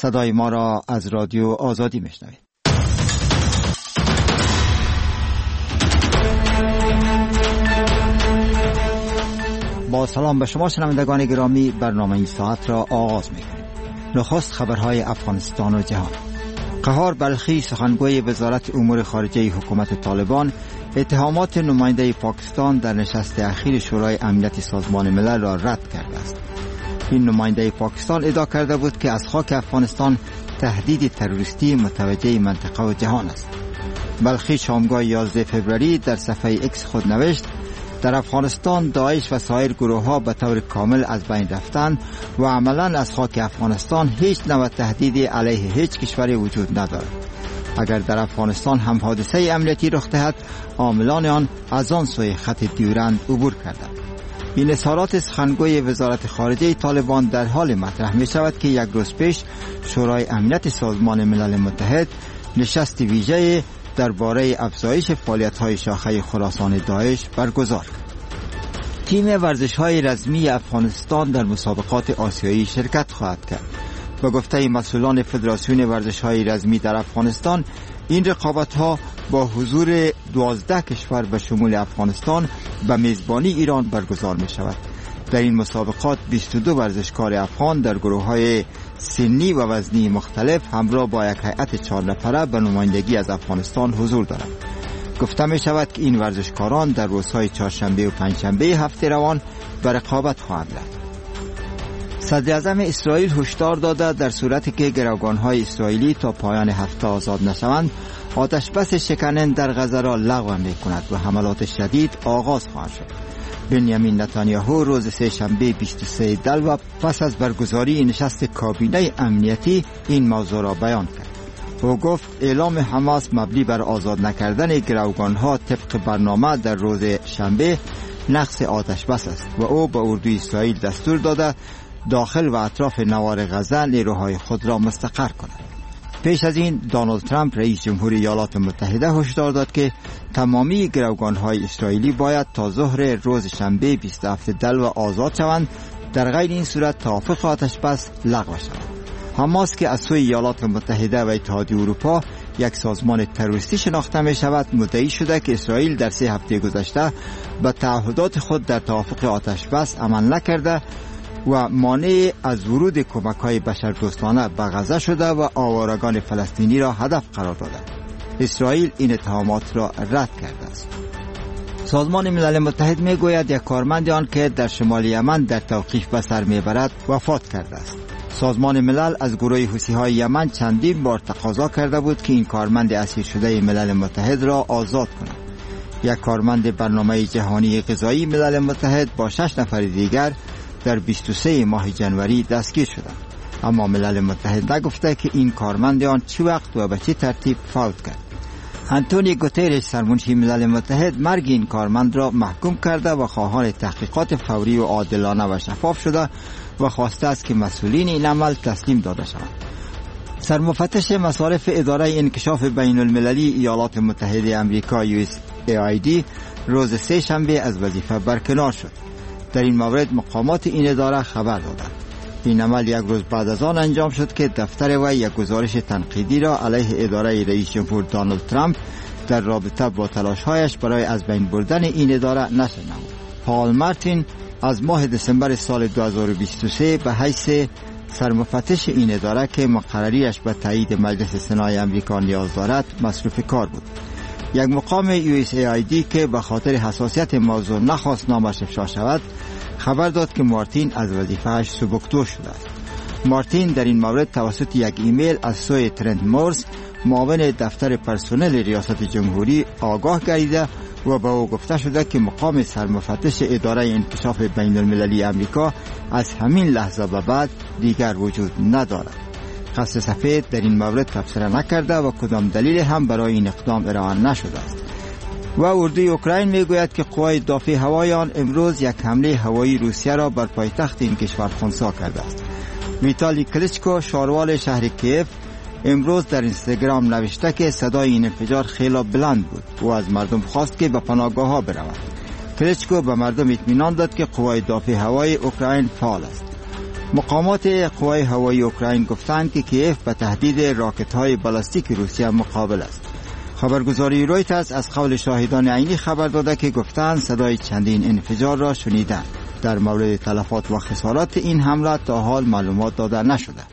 صدای ما را از رادیو آزادی میشنوید. با سلام به شما شنوندگان گرامی، برنامه این ساعت را آغاز می‌کنیم. نخست خبرهای افغانستان و جهان. قهار بلخی، سخنگوی وزارت امور خارجه حکومت طالبان، اتهامات نماینده پاکستان در نشست اخیر شورای امنیت سازمان ملل را رد کرده است. این نماینده پاکستان ادعا کرده بود که از خاک افغانستان تهدید تروریستی متوجه منطقه و جهان است. بلخی شامگاه 11 فوریه در صفحه ایکس خود نوشت: در افغانستان داعش و سایر گروه‌ها به طور کامل از بین رفتند و عملاً از خاک افغانستان هیچ نوع تهدیدی علیه هیچ کشوری وجود ندارد. اگر در افغانستان هم حادثه امنیتی رخ دهد، عاملان آن از آن سوی خط دیورند عبور کردند. این اظهارات سخنگوی وزارت خارجه طالبان در حال مطرح می شود که یک روز پیش شورای امنیت سازمان ملل متحد نشست ویژه درباره افزایش فعالیت‌های شاخه خراسان داعش برگزار کرد. تیم ورزش‌های رزمی افغانستان در مسابقات آسیایی شرکت خواهد کرد. به گفته مسئولان فدراسیون ورزش‌های رزمی در افغانستان، این رقابت‌ها با حضور 12 کشور به شمول افغانستان به میزبانی ایران برگزار می‌شود. در این مسابقات 22 ورزشکار افغان در گروه‌های سنی و وزنی مختلف همراه با یک هیئت 4 نفره به نمایندگی از افغانستان حضور دارند. گفته می شود که این ورزشکاران در روزهای چهارشنبه و پنجشنبه هفته روان به رقابت خواهند رفت. صدر اعظم اسرائیل هشدار داده در صورتی که گروگان‌های اسرائیلی تا پایان هفته آزاد نشوند، آتش بس شکنن در غزه را لغو می‌کند و حملات شدید آغاز خواهد شد. بنیامین نتانیاهو روز سه‌شنبه 23 دلو پس از برگزاری نشست کابینه امنیتی این موضوع را بیان کرد. او گفت اعلام حماس مبنی بر آزاد نکردن گروگان‌ها طبق برنامه در روز شنبه نقض آتش بس است و او به اردوی اسرائیل دستور داده داخل و اطراف نوار غزه نیروهای خود را مستقر کند. پیش از این دونالد ترامپ رئیس جمهوری ایالات متحده هشدار داد که تمامی گروگان‌های اسرائیلی باید تا ظهر روز شنبه 27 دلو آزاد شوند، در غیر این صورت توافق آتش بس لغو شود. حماس که از سوی ایالات متحده و اتحادیه اروپا یک سازمان تروریستی شناخته می شود، مدعی شده که اسرائیل در 3 هفته گذشته به تعهدات خود در توافق آتش بس عمل نکرده و مانع از ورود کمک‌های بشردوستانه به غزه شده و آوارگان فلسطینی را هدف قرار داده. اسرائیل این اتهامات را رد کرده است. سازمان ملل متحد میگوید یک کارمند آن که در شمال یمن در توقیف به سر میبرد وفات کرده است. سازمان ملل از گروه حوثی‌های یمن چندین بار تقاضا کرده بود که این کارمند اسیر شده ملل متحد را آزاد کند. یک کارمند برنامه جهانی غذایی ملل متحد با 6 نفر دیگر در 23 ماه جنوری دستگیر شدند، اما ملل متحد نگفته که این کارمند آن چه وقت و به چه ترتیب فوت کرد. آنتونیو گوترش سرمنشی ملل متحد مرگ این کارمند را محکوم کرده و خواهان تحقیقات فوری و عادلانه و شفاف شده و خواسته است که مسئولین این عمل تسلیم داده شوند. سرمفتش مصارف اداره انکشاف بین المللی ایالات متحده آمریکا USAID روز سه شنبه از وظیفه برکنار شد. در این مورد مقامات این اداره خبر دادند. این عمل یک روز بعد از آن انجام شد که دفتر وی یک گزارش تنقیدی را علیه اداره رئیس جمهور دونالد ترامپ در رابطه با تلاش‌هایش برای از بین بردن این اداره نشر نمود. پال مارتین از ماه دسامبر سال 2023 به حیث سرمفتش این اداره که مقرریش به تایید مجلس سنای آمریکا نیاز دارد مصروف کار بود. یک مقام USAID که به خاطر حساسیت موضوع نخواست نامش افشا شود، خبر داد که مارتین از وظیفه‌اش سبکدوش شده است. مارتین در این مورد توسط یک ایمیل از سوی ترنت مورز، معاون دفتر پرسنل ریاست جمهوری، آگاه گردیده و به او گفته شده که مقام سرمفتش اداره انکشاف بین المللی آمریکا از همین لحظه به بعد دیگر وجود ندارد. قصد سفید در این مورد تبصره نکرده و کدام دلیل هم برای این اقدام ارائه نشده است. و اردوی اوکراین میگوید که قوای دفاع هوایی آن امروز یک حمله هوایی روسیه را بر پایتخت این کشور خنثی کرده است. ویتالی کلیچکو، شاروال شهر کیف، امروز در اینستاگرام نوشته که صدای این انفجار خیلی بلند بود و از مردم خواست که به پناهگاه‌ها بروند. کلیچکو به مردم اطمینان داد که قوای دفاع هوایی اوکراین فعال است. مقامات قوای هوایی اوکراین گفتند که کیف به تهدید راکت‌های بالستیک روسیه مقابل است. خبرگزاری رویترز از قول شاهدان عینی خبر داده که گفتند صدای چندین انفجار را شنیدند. در مورد تلفات و خسارات این حمله تا حال معلومات داده نشده.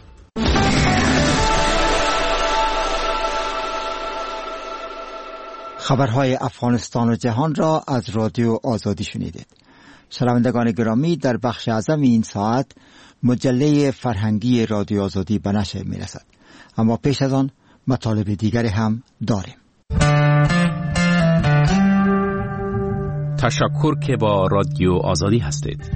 خبرهای افغانستان و جهان را از رادیو آزادی شنیدید. شنوندگان گرامی، در بخش اعظم این ساعت مجله فرهنگی رادیو آزادی به نشر می‌رسد. اما پیش از آن مطالب دیگری هم داریم. تشکر که با رادیو آزادی هستید.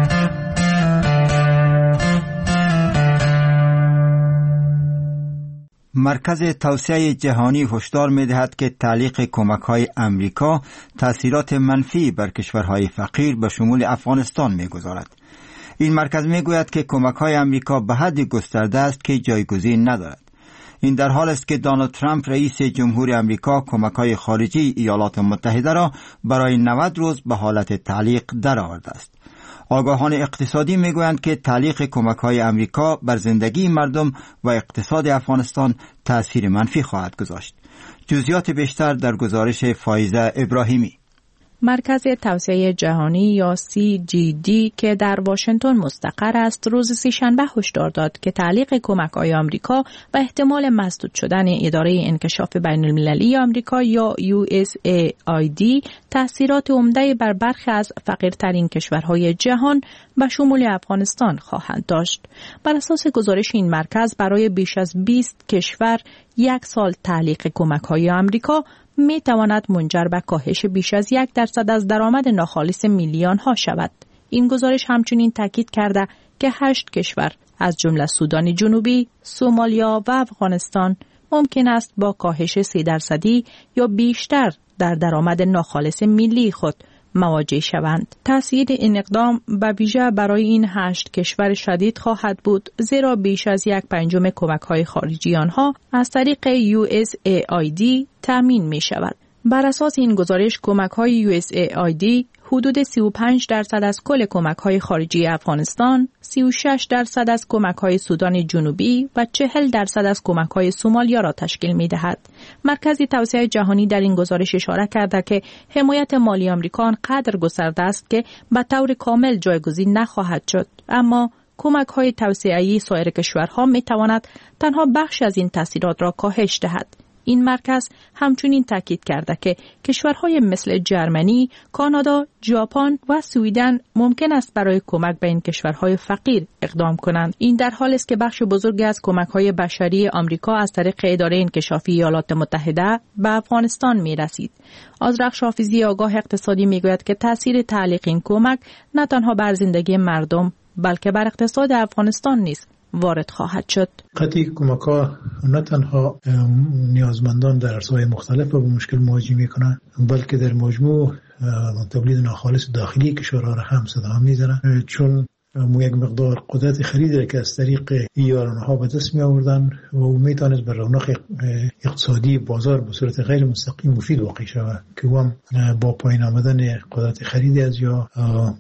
مرکز توسعه جهانی هشدار می‌دهد که تعلیق کمک‌های امریکا تأثیرات منفی بر کشورهای فقیر به شمول افغانستان می‌گذارد. این مرکز می‌گوید که کمک‌های امریکا به حدی گسترده است که جایگزین ندارد. این در حال است که دونالد ترامپ رئیس جمهور امریکا کمک‌های خارجی ایالات متحده را برای 90 روز به حالت تعلیق درآورده است. آگاهان اقتصادی میگویند که تعلیق کمک‌های امریکا بر زندگی مردم و اقتصاد افغانستان تأثیر منفی خواهد گذاشت. جزئیات بیشتر در گزارش فایزه ابراهیمی. مرکز توسعه جهانی یا CGD که در واشنگتن مستقر است روز سه‌شنبه هشدار داد که تعلیق کمک‌های آمریکا و احتمال مسدود شدن اداره انکشاف بین‌المللی آمریکا یا USAID تأثیرات عمده بر برخی از فقیرترین کشورهای جهان به شمول افغانستان خواهند داشت. بر اساس گزارش این مرکز برای بیش از 20 کشور یک سال تعلیق کمک‌های آمریکا می تواند منجر به کاهش بیش از 1% از درآمد ناخالص میلیون ها شود. این گزارش همچنین تاکید کرده که 8 کشور از جمله سودان جنوبی، سومالیا و افغانستان ممکن است با کاهش 3% یا بیشتر در درآمد ناخالص ملی خود مواجه شوند. تأثیر این اقدام به ویژه برای این 8 کشور شدید خواهد بود، زیرا بیش از 1/5 کمک‌های خارجی آنها از طریق USAID تامین می شود. بر اساس این گزارش کمک‌های USAID حدود 35% از کل کمک‌های خارجی افغانستان، 36% از کمک‌های سودان جنوبی و 40% از کمک‌های سومالیا را تشکیل می‌دهد. مرکز توسعه جهانی در این گزارش اشاره کرده که حمایت مالی آمریکا آنقدر گسترده است که به طور کامل جایگزین نخواهد شد، اما کمک‌های توسعه‌ای سایر کشورها می‌تواند تنها بخش از این تاثیرات را کاهش دهد. این مرکز همچنین تاکید کرده که کشورهای مثل جرمنی، کانادا، ژاپن و سوئدن ممکن است برای کمک به این کشورهای فقیر اقدام کنند. این در حالی است که بخش بزرگی از کمک‌های بشری آمریکا از طریق اداره انکشافی ایالات متحده به افغانستان می‌رسید. آذرخش حافظی آگاه اقتصادی می‌گوید که تأثیر تعلیق این کمک نه تنها بر زندگی مردم بلکه بر اقتصاد افغانستان نیز وارد خواهد شد. قطعی کمک‌ها نه تنها نیازمندان در عرصه‌های مختلف به مشکل مواجه می‌کنند، بلکه در مجموع تولید ناخالص داخلی کشورها را هم صدا می‌زنند، چون یک مقدار قدرت خرید که از طریق ایران‌ها به دست می‌آوردند و می‌توانست بر رونق اقتصادی بازار به صورت غیر مستقیم مفید واقع شود که هم با پایین آمدن قدرت خرید از یا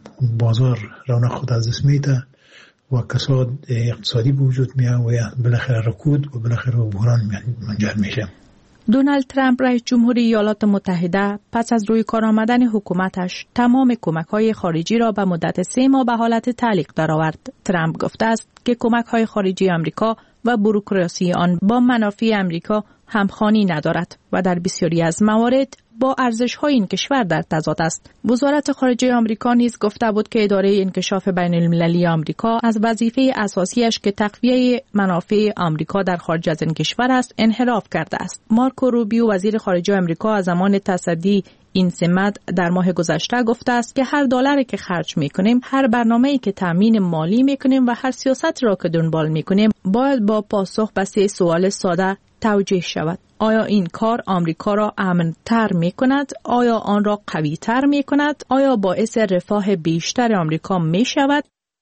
بازار رونق خود از دست می‌دهد و کساد اقتصادی به وجود میاد و بالاخره رکود و بالاخره بحران منجر میشه. دونالد ترامپ رئیس جمهور ایالات متحده پس از روی کار آمدن حکومتش تمام کمک‌های خارجی را به مدت 3 ماه به حالت تعلیق درآورد. ترامپ گفته است که کمک‌های خارجی آمریکا و بوروکراسی آن با منافع آمریکا همخوانی ندارد و در بسیاری از موارد با ارزش‌های این کشور در تضاد است. وزارت خارجه آمریکا نیز گفته بود که اداره انکشاف بین‌المللی آمریکا از وظیفه اساسیش که تقویه منافع آمریکا در خارج از این کشور است انحراف کرده است. مارکو روبیو وزیر خارجه آمریکا از زمان تصدی این سمت در ماه گذشته گفته است که هر دلاری که خرج می‌کنیم، هر برنامه‌ای که تامین مالی می‌کنیم و هر سیاستی را که دنبال می‌کنیم باید با پاسخ به 3 سوال ساده توجیه شود. آیا این کار آمریکا را امن‌تر می‌کند؟ آیا آن را قوی‌تر می‌کند؟ آیا باعث رفاه بیشتر آمریکا می‌شود؟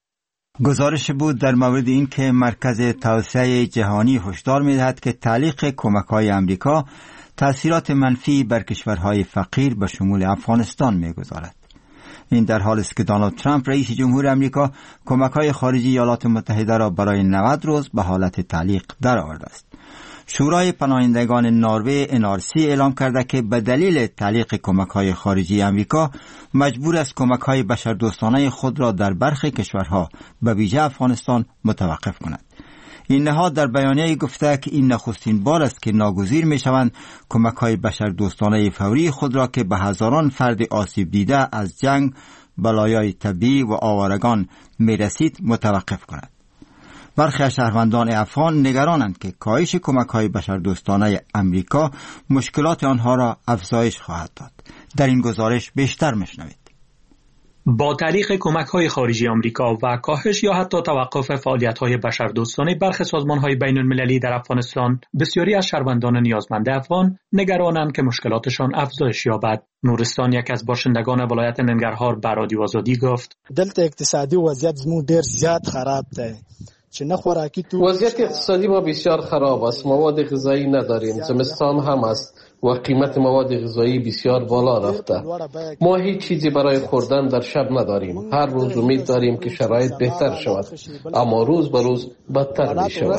گزارش بود در مورد این که مرکز توسعه جهانی هشدار می‌دهد که تعلیق کمک‌های آمریکا تأثیرات منفی بر کشورهای فقیر به شمول افغانستان می‌گذارد. این در حالی است که دونالد ترامپ رئیس جمهور آمریکا کمک‌های خارجی ایالات متحده را برای 90 روز به حالت تعلیق درآورده است. شورای پناهندگان نروژ NRC اعلام کرده که به دلیل تعلیق کمک‌های خارجی آمریکا مجبور است کمک‌های بشردوستانه خود را در برخی کشورها به ویژه افغانستان متوقف کند. این نهاد در بیانیه گفته که این نخستین بار است که ناگزیر می‌شوند کمک‌های بشردوستانه فوری خود را که به هزاران فرد آسیب دیده از جنگ، بلایای طبیعی و آوارگان می‌رسید متوقف کند. برخی از شهروندان افغان نگرانند که کاهش کمک‌های بشردوستانه امریکا مشکلات آنها را افزایش خواهد داد. در این گزارش بیشتر می‌شنوید. با تعلیق کمک‌های خارجی آمریکا و کاهش یا حتی توقف فعالیت‌های بشردوستانه برخی سازمان‌های بین‌المللی در افغانستان، بسیاری از شهروندان نیازمند افغان نگرانند که مشکلاتشان افزایش یابد. نورستان، یک از باشندگان ولایت ننگرهار، به رادیو آزادی گفت: دلته اقتصادي وضعیت زموږ ډیر زیات خراب دی. وضعیت اقتصادی ما بسیار خراب است. مواد غذایی نداریم. زمستان هم است و قیمت مواد غذایی بسیار بالا رفته. ما هیچ چیزی برای خوردن در شب نداریم. هر روز امید داریم که شرایط بهتر شود، اما روز به روز بدتر می شود.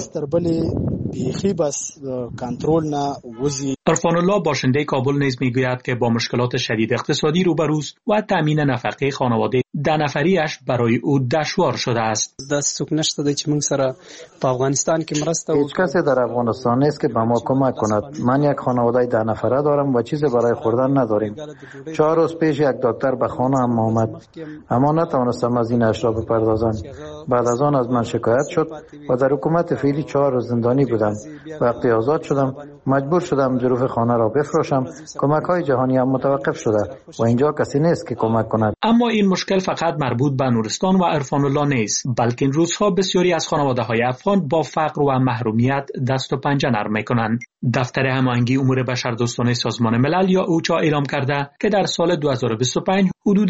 عرفان الله باشنده کابل نیز میگوید که با مشکلات شدید اقتصادی روبروست و تامین نفقه خانواده 10 نفریش برای او دشوار شده است. دست نشته دی چې موږ سره په افغانستان کې مرسته هیچ کسی در افغانستان نیست که به ما کمک کند. من یک خانواده 10 نفره دارم و چیزی برای خوردن نداریم. 4 روز پیش یک دکتر به خانه هم آمد، اما نتوانستم از این اشرا بپردازم. بعد از آن از من شکایت شد و در حکومت فعلی 4 روز زندانی بودم. وقتی آزاد شدم مجبور شدم ظروف خانه را بفروشم. کمک‌های جهانی هم متوقف شده و اینجا کسی نیست که کمک کند. اما این مشکل فقط مربوط به نورستان و عرفان الله نیست، بلکه این روزها بسیاری از خانواده‌های افغان با فقر و محرومیت دست و پنجه نرم می‌کنند. دفتر هماهنگی امور بشردوستانه سازمان ملل یا اوچا اعلام کرده که در سال 2025 حدود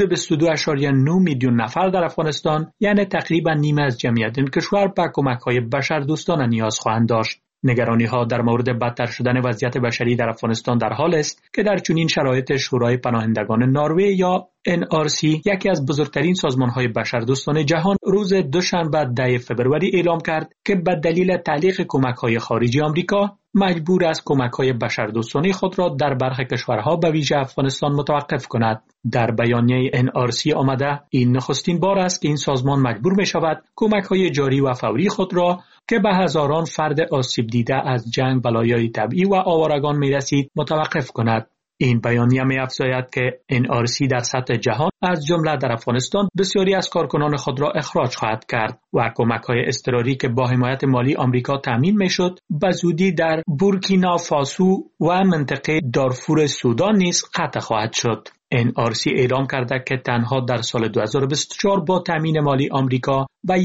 22.9 میلیون نفر در افغانستان، یعنی تقریبا نیمه از جمعیت این کشور، به کمک‌های بشردوستانه نیاز خواهند داشت. نگرانی‌ها در مورد بدتر شدن وضعیت بشری در افغانستان در حال است که در چنین شرایط شورای پناهندگان نروژ یا NRC، یکی از بزرگترین سازمان‌های بشردوستانه جهان، روز دوشنبه 10 فوریه اعلام کرد که به دلیل تعلیق کمک‌های خارجی آمریکا مجبور است کمک‌های بشردوستانه خود را در برخی کشورها به ویژه افغانستان متوقف کند. در بیانیه NRC آمده این نخستین بار است که این سازمان مجبور می‌شود کمک‌های جاری و فوری خود را که به هزاران فرد آسیب دیده از جنگ، بلایای طبیعی و آوارگان می‌رسید متوقف کند. این بیانیه می‌افزاید که NRC در سطح جهان از جمله در افغانستان بسیاری از کارکنان خود را اخراج خواهد کرد و کمک‌های اضطراری که با حمایت مالی آمریکا تامین می‌شد به زودی در بورکینافاسو و منطقه دارفور سودان نیز قطع خواهد شد. NRC اعلام کرده که تنها در سال 2024 با تامین مالی آمریکا و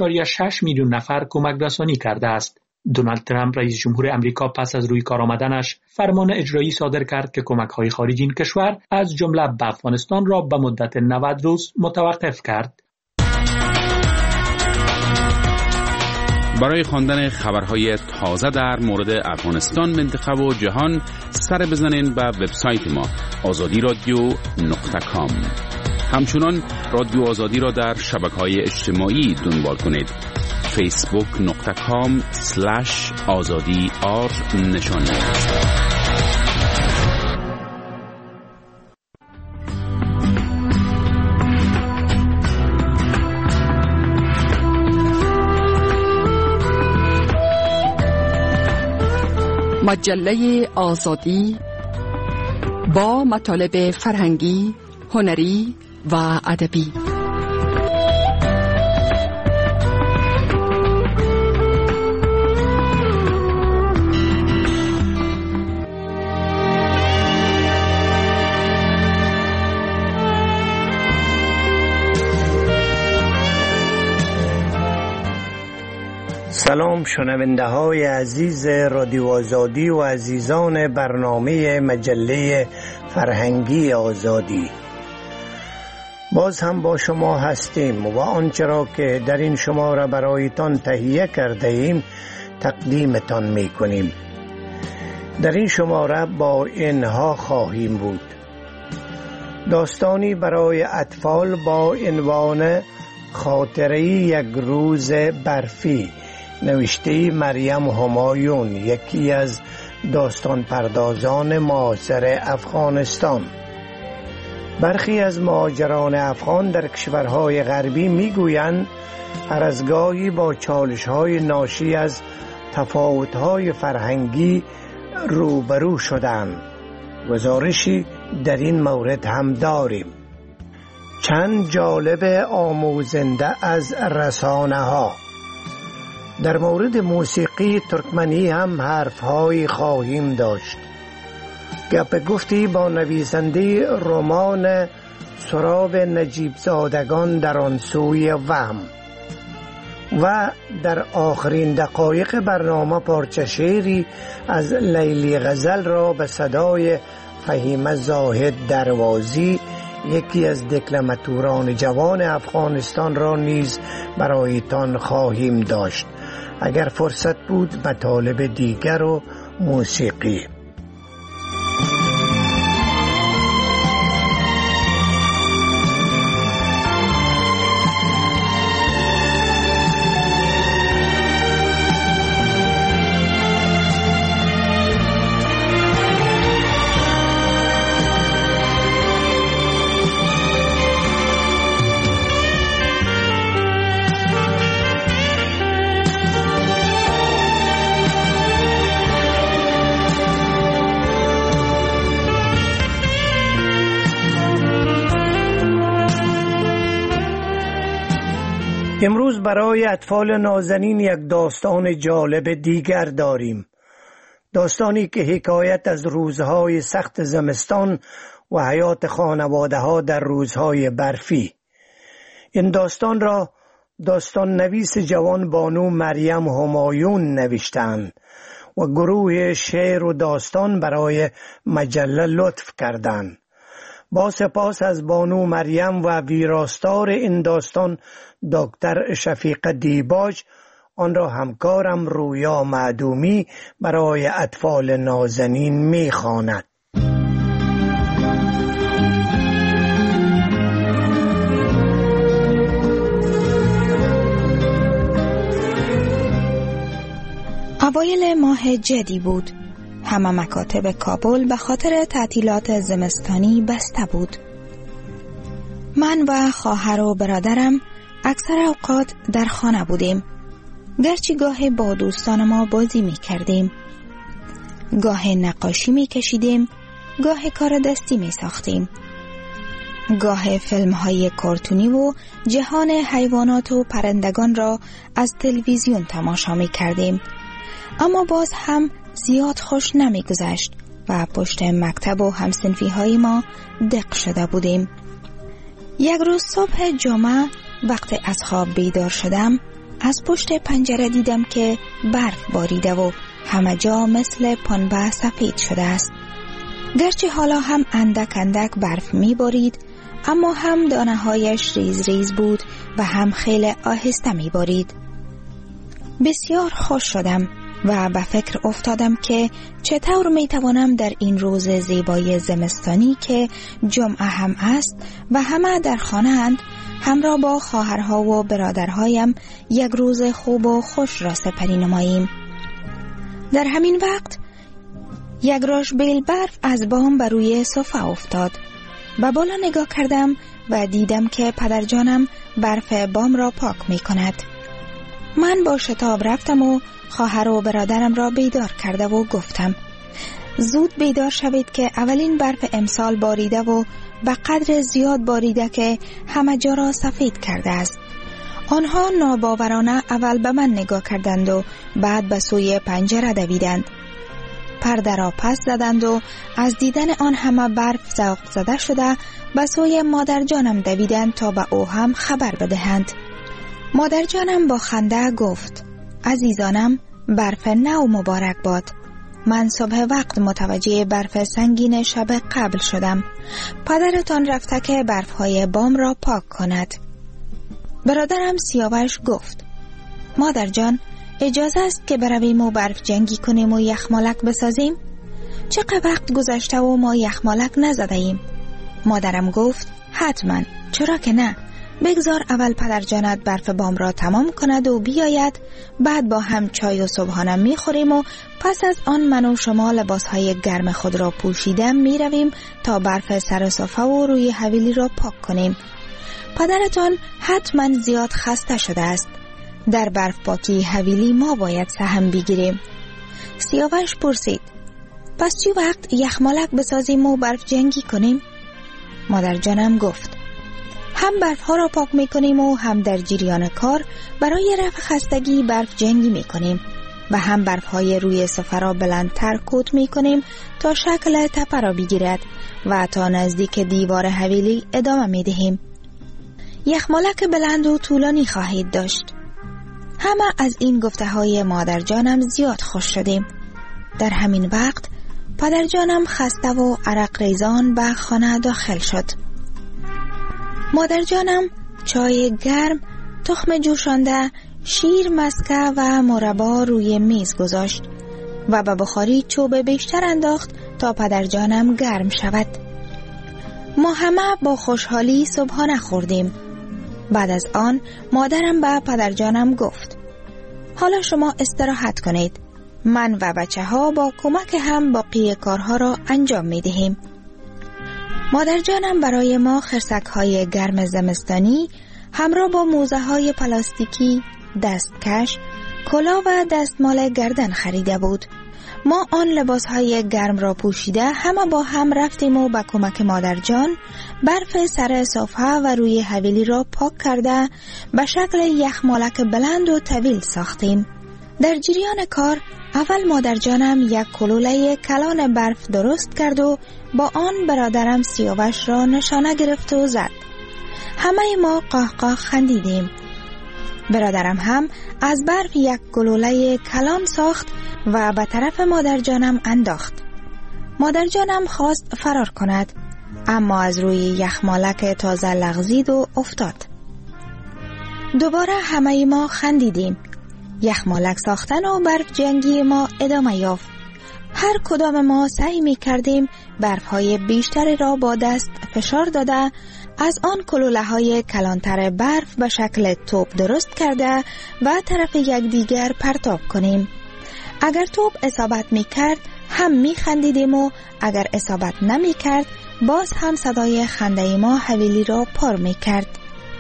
1.6 میلیون نفر کمک رسانی کرده است. دونالد ترامپ رئیس جمهور آمریکا پس از روی کار آمدنش فرمان اجرایی صادر کرد که کمک‌های خارجی این کشور از جمله به افغانستان را به مدت 90 روز متوقف کرد. برای خواندن خبرهای تازه در مورد افغانستان، منطقه و جهان سر بزنین به وبسایت ما azadiradio.com. همچنان رادیو آزادی را در شبکه‌های اجتماعی دنبال کنید. facebook.com/azadi_r نشانی. مجله آزادی با مطالب فرهنگی، هنری و ادبی. سلام شنونده های عزیز رادیو آزادی و عزیزان برنامه مجله فرهنگی آزادی، باز هم با شما هستیم و آنچه را که در این شماره برایتان تهیه کرده ایم تقدیمتان می کنیم. در این شماره با اینها خواهیم بود: داستانی برای اطفال با عنوان خاطره یک روز برفی، نوشته مریم همایون، یکی از داستان پردازان معاصر افغانستان. برخی از مهاجران افغان در کشورهای غربی میگویند هر از گاهی با چالش‌های ناشی از تفاوت‌های فرهنگی روبرو شدند. گزارشی در این مورد هم داریم. چند جالب آموزنده از رسانه‌ها. در مورد موسیقی ترکمنی هم حرف‌هایی خواهیم داشت. گپ گفتی با نویسنده رمان سراب نجیب زادگان در آن سوی وهم. و در آخرین دقایق برنامه پارچه شعری از لیلی غزل را به صدای فهیمه زاهد دروازی، یکی از دکلماتوران جوان افغانستان را نیز برایتان خواهیم داشت. اگر فرصت بود مطالب دیگر و موسیقی. امروز برای اطفال نازنین یک داستان جالب دیگر داریم. داستانی که حکایت از روزهای سخت زمستان و حیات خانواده ها در روزهای برفی. این داستان را داستان نویس جوان بانو مریم همایون نوشتند و گروه شعر و داستان برای مجله لطف کردند. با سپاس از بانو مریم و ویراستار این داستان دکتر شفیق دیباج، آن را همکارم رویا معدومی برای اطفال نازنین می‌خواند. اوایل ماه جدی بود. همه مکاتب کابل به خاطر تعطیلات زمستانی بسته بود. من و خواهر و برادرم اکثر اوقات در خانه بودیم. گرچه گاه با دوستان ما بازی می کردیم، گاه نقاشی می کشیدیم، گاه کار دستی می ساختیم، گاه فیلم های کارتونی و جهان حیوانات و پرندگان را از تلویزیون تماشا می کردیم. اما باز هم زیاد خوش نمی گذشت و پشت مکتب و همسنفی های ما دق شده بودیم. یک روز صبح جمعه وقت از خواب بیدار شدم، از پشت پنجره دیدم که برف باریده و همه جا مثل پنبه سفید شده است. گرچه حالا هم اندک اندک برف می بارید، اما هم دانه هایش ریز ریز بود و هم خیلی آهسته می بارید. بسیار خوش شدم و به فکر افتادم که چطور می توانم در این روز زیبای زمستانی که جمعه هم است و همه در خانه اند، همراه با خواهرها و برادرهایم یک روز خوب و خوش را سپری نماییم. در همین وقت یک راش بیل برف از بام بر روی صفحه افتاد. به بالا نگاه کردم و دیدم که پدرجانم برف بام را پاک می کند. من با شتاب رفتم و خواهر و برادرم را بیدار کرده و گفتم زود بیدار شوید که اولین برف امسال باریده و به قدر زیاد باریده که همه جا را سفید کرده است. آنها ناباورانه اول به من نگاه کردند و بعد به سوی پنجره دویدند. پرده را پس زدند و از دیدن آن همه برف ذوق زده شده به سوی مادر جانم دویدند تا به او هم خبر بدهند. مادر جانم با خنده گفت عزیزانم، برف نو مبارک باد. من صبح وقت متوجه برف سنگین شب قبل شدم. پدرتان رفته که برفهای بام را پاک کند. برادرم سیاوش گفت مادر جان، اجازه است که برویم و برف جنگی کنیم و یخمالک بسازیم؟ چقدر وقت گذشته و ما یخمالک نزده ایم. مادرم گفت حتما، چرا که نه. بگذار اول پدر جانت برف بام را تمام کند و بیاید، بعد با هم چای و صبحانه می خوریم و پس از آن من و شما لباسهای گرم خود را پوشیده می رویم تا برف سر صفحه و روی حویلی را پاک کنیم. پدرتان حتما زیاد خسته شده است. در برف پاکی حویلی ما باید سهم بگیریم. سیاوش پرسید پس چی وقت یخمالک بسازیم و برف جنگی کنیم؟ مادر جانم گفت هم برف ها را پاک می کنیم و هم در جریان کار برای رفع خستگی برف جنگی می کنیم و هم برف های روی صفحه را بلندتر کوت می کنیم تا شکل تپه را بگیرد و تا نزدیک دیوار حویلی ادامه می دهیم. یخمالک بلند و طولانی خواهید داشت. همه از این گفته های مادر جانم زیاد خوش شدیم. در همین وقت پدر جانم خسته و عرق ریزان به خانه داخل شد. مادر جانم چای گرم، تخم جوشانده، شیر مسکه و مربا روی میز گذاشت و به بخاری چوب بیشتر انداخت تا پدر جانم گرم شود. ما همه با خوشحالی صبحانه خوردیم. بعد از آن مادرم به پدر جانم گفت حالا شما استراحت کنید. من و بچه ها با کمک هم باقی کارها را انجام می دهیم. مادر جانم برای ما خرسک های گرم زمستانی همراه با موزه های پلاستیکی، دستکش، کلاه و دستمال گردن خریده بود. ما آن لباس های گرم را پوشیده همه با هم رفتیم و با کمک مادر جان برف سر صفحه و روی حویلی را پاک کرده به شکل یخمالک بلند و طویل ساختیم. در جریان کار اول مادر جانم یک کلوله کلان برف درست کرد و با آن برادرم سیاوش را نشانه گرفت و زد. همه ما قاه خندیدیم. برادرم هم از برف یک گلوله کلان ساخت و به طرف مادر جانم انداخت. مادر جانم خواست فرار کند اما از روی یخمالک تازه لغزید و افتاد. دوباره همه ما خندیدیم. یخمالک ساختن و برف جنگی ما ادامه یافت. هر کدام ما سعی می کردیم برف های بیشتری را با دست فشار داده از آن کلوله های کلانتر برف به شکل توپ درست کرده و طرف یکدیگر پرتاب کنیم. اگر توپ اصابت می کرد هم می خندیدیم و اگر اصابت نمی کرد باز هم صدای خنده ما حویلی را پر می کرد.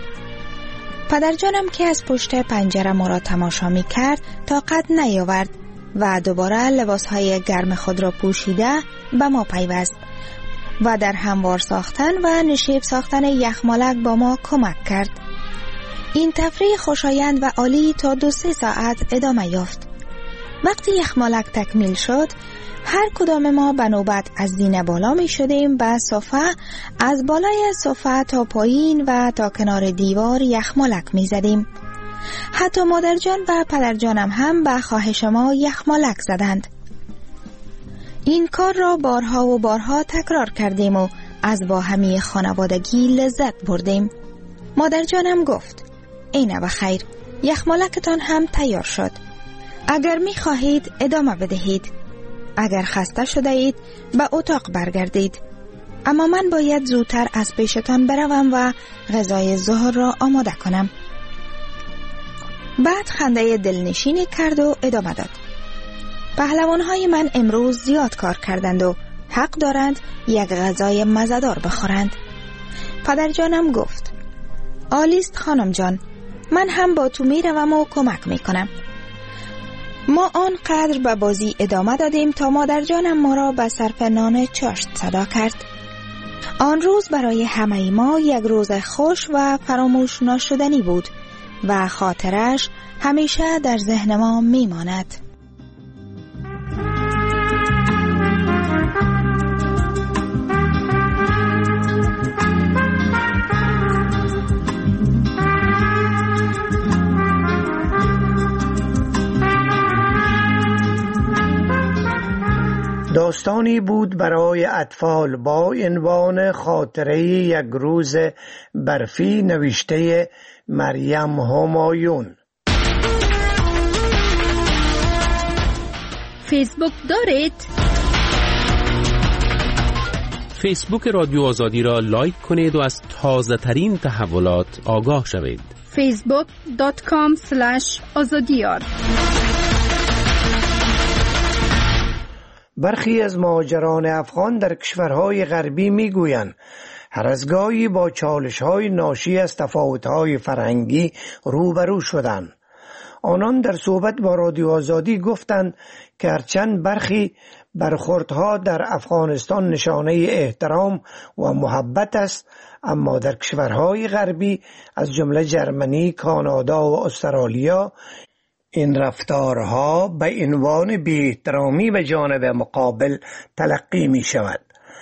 پدر جانم که از پشت پنجره ما را تماشا می کرد طاقت نیاورد و دوباره لباس های گرم خود را پوشیده به ما پیوست و در هموار ساختن و نشیب ساختن یخمالک با ما کمک کرد. این تفریح خوشایند و عالی تا 2-3 ساعت ادامه یافت. وقتی یخمالک تکمیل شد هر کدام ما به نوبت از زینه بالا می شدیم به صفحه، از بالای صفحه تا پایین و تا کنار دیوار یخمالک می زدیم. حتی مادر جان و پدر جانم هم به خواهش ما یخمالک زدند. این کار را بارها و بارها تکرار کردیم و از با همی خانوادگی لذت بردیم. مادر جانم گفت اینه بخیر، یخمالکتان هم تیار شد. اگر می خواهید ادامه بدهید. اگر خسته شده اید به اتاق برگردید. اما من باید زودتر از پیشتان بروم و غذای ظهر را آماده کنم. بعد خنده دلنشینی کرد و ادامه داد. پهلوان‌های من امروز زیاد کار کردند و حق دارند یک غذای مزه‌دار بخورند. پدر جانم گفت عالیست خانم جان، من هم با تو میروم و کمک میکنم. ما آنقدر به بازی ادامه دادیم تا مادر جانم ما را به صرف نان چاشت صدا کرد. آن روز برای همه ما یک روز خوش و فراموش نشدنی بود و خاطرش همیشه در ذهن ما میماند. داستانی بود برای اطفال با عنوان خاطره یک روز برفی نوشته مریم همایون. فیسبوک دارید؟ فیسبوک رادیو آزادی را لایک کنید و از تازه ترین تحولات آگاه شوید. facebook.com/azadiyar. برخی از مهاجران افغان در کشورهای غربی میگویند هر از گاهی با چالش‌های ناشی از تفاوت‌های فرهنگی روبرو شدند. آنان در صحبت با رادیو آزادی گفتند که هرچند برخی برخوردها در افغانستان نشانه احترام و محبت است، اما در کشورهای غربی از جمله جرمنی، کانادا و استرالیا این رفتارها به عنوان بی‌احترامی به جانب مقابل تلقی می شود.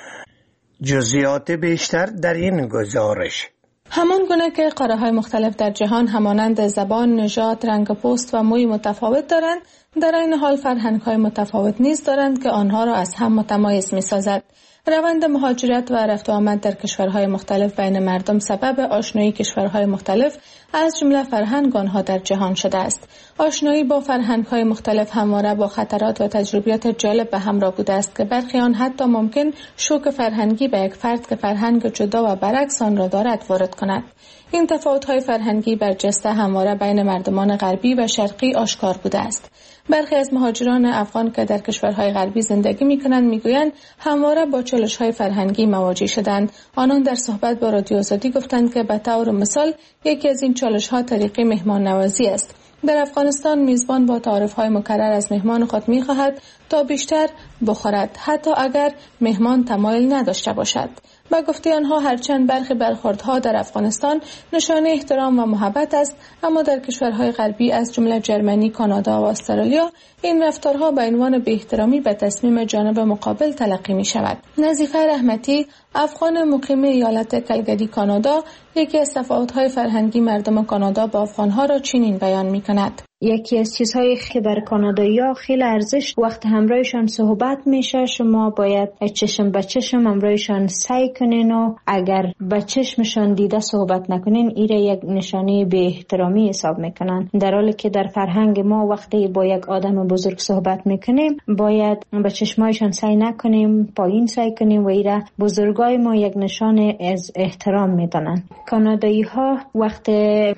جزئیات بیشتر در این گزارش. همان گونه که قاره‌های مختلف در جهان همانند زبان، نژاد، رنگ پوست و موی متفاوت دارند، در این حال فرهنگ‌های متفاوت نیز دارند که آنها را از هم متمایز می‌سازد. روند مهاجرت و رفت و آمد در کشورهای مختلف بین مردم سبب آشنایی کشورهای مختلف از جمله فرهنگ آنها در جهان شده است. آشنایی با فرهنگ‌های مختلف همواره با خطرات و تجربیات جالب به همراه بوده است که برخی آن حتی ممکن شوک فرهنگی به یک فرد که فرهنگ جدا و برعکس آن را دارد وارد کند. این تفاوت‌های فرهنگی برجسته همواره بین مردمان غربی و شرقی آشکار بوده است. برخی از مهاجران افغان که در کشورهای غربی زندگی می‌کنند می‌گویند همواره با چالش‌های فرهنگی مواجه شدند. آنان در صحبت با رادیو آزادی گفتند که به طور مثال یکی از این چالش‌ها طریق مهمان نوازی است. در افغانستان میزبان با تعارف‌های مکرر از مهمان خود می‌خواهد تا بیشتر بخورد، حتی اگر مهمان تمایل نداشته باشد. با گفته آنها هرچند برخی برخوردها در افغانستان نشانه احترام و محبت است، اما در کشورهای غربی از جمله جرمنی، کانادا و استرالیا این رفتارها به عنوان بی‌احترامی به تصمیم جانب مقابل تلقی می شود. نظیفه رحمتی، افغان مقیم ایالت کلگری کانادا، یکی از تفاوت‌های فرهنگی مردم کانادا با افغان‌ها را چنین بیان می‌کند: یکی از چیزهایی که بر کانادایی‌ها خیلی ارزش وقت همراهشان صحبت میشه، شما باید چشم به چشم همراهشان سعی کنین و اگر به چشمشان دیده صحبت نکنین ایره یک نشانه بی احترامی حساب میکنن، در حالی که در فرهنگ ما وقتی با یک آدم بزرگ صحبت میکنیم باید به چشمایشان سعی نکنیم، پایین سعی کنیم و ایره بزرگای ما یک نشانه از احترام میدونن. کانادایی‌ها وقت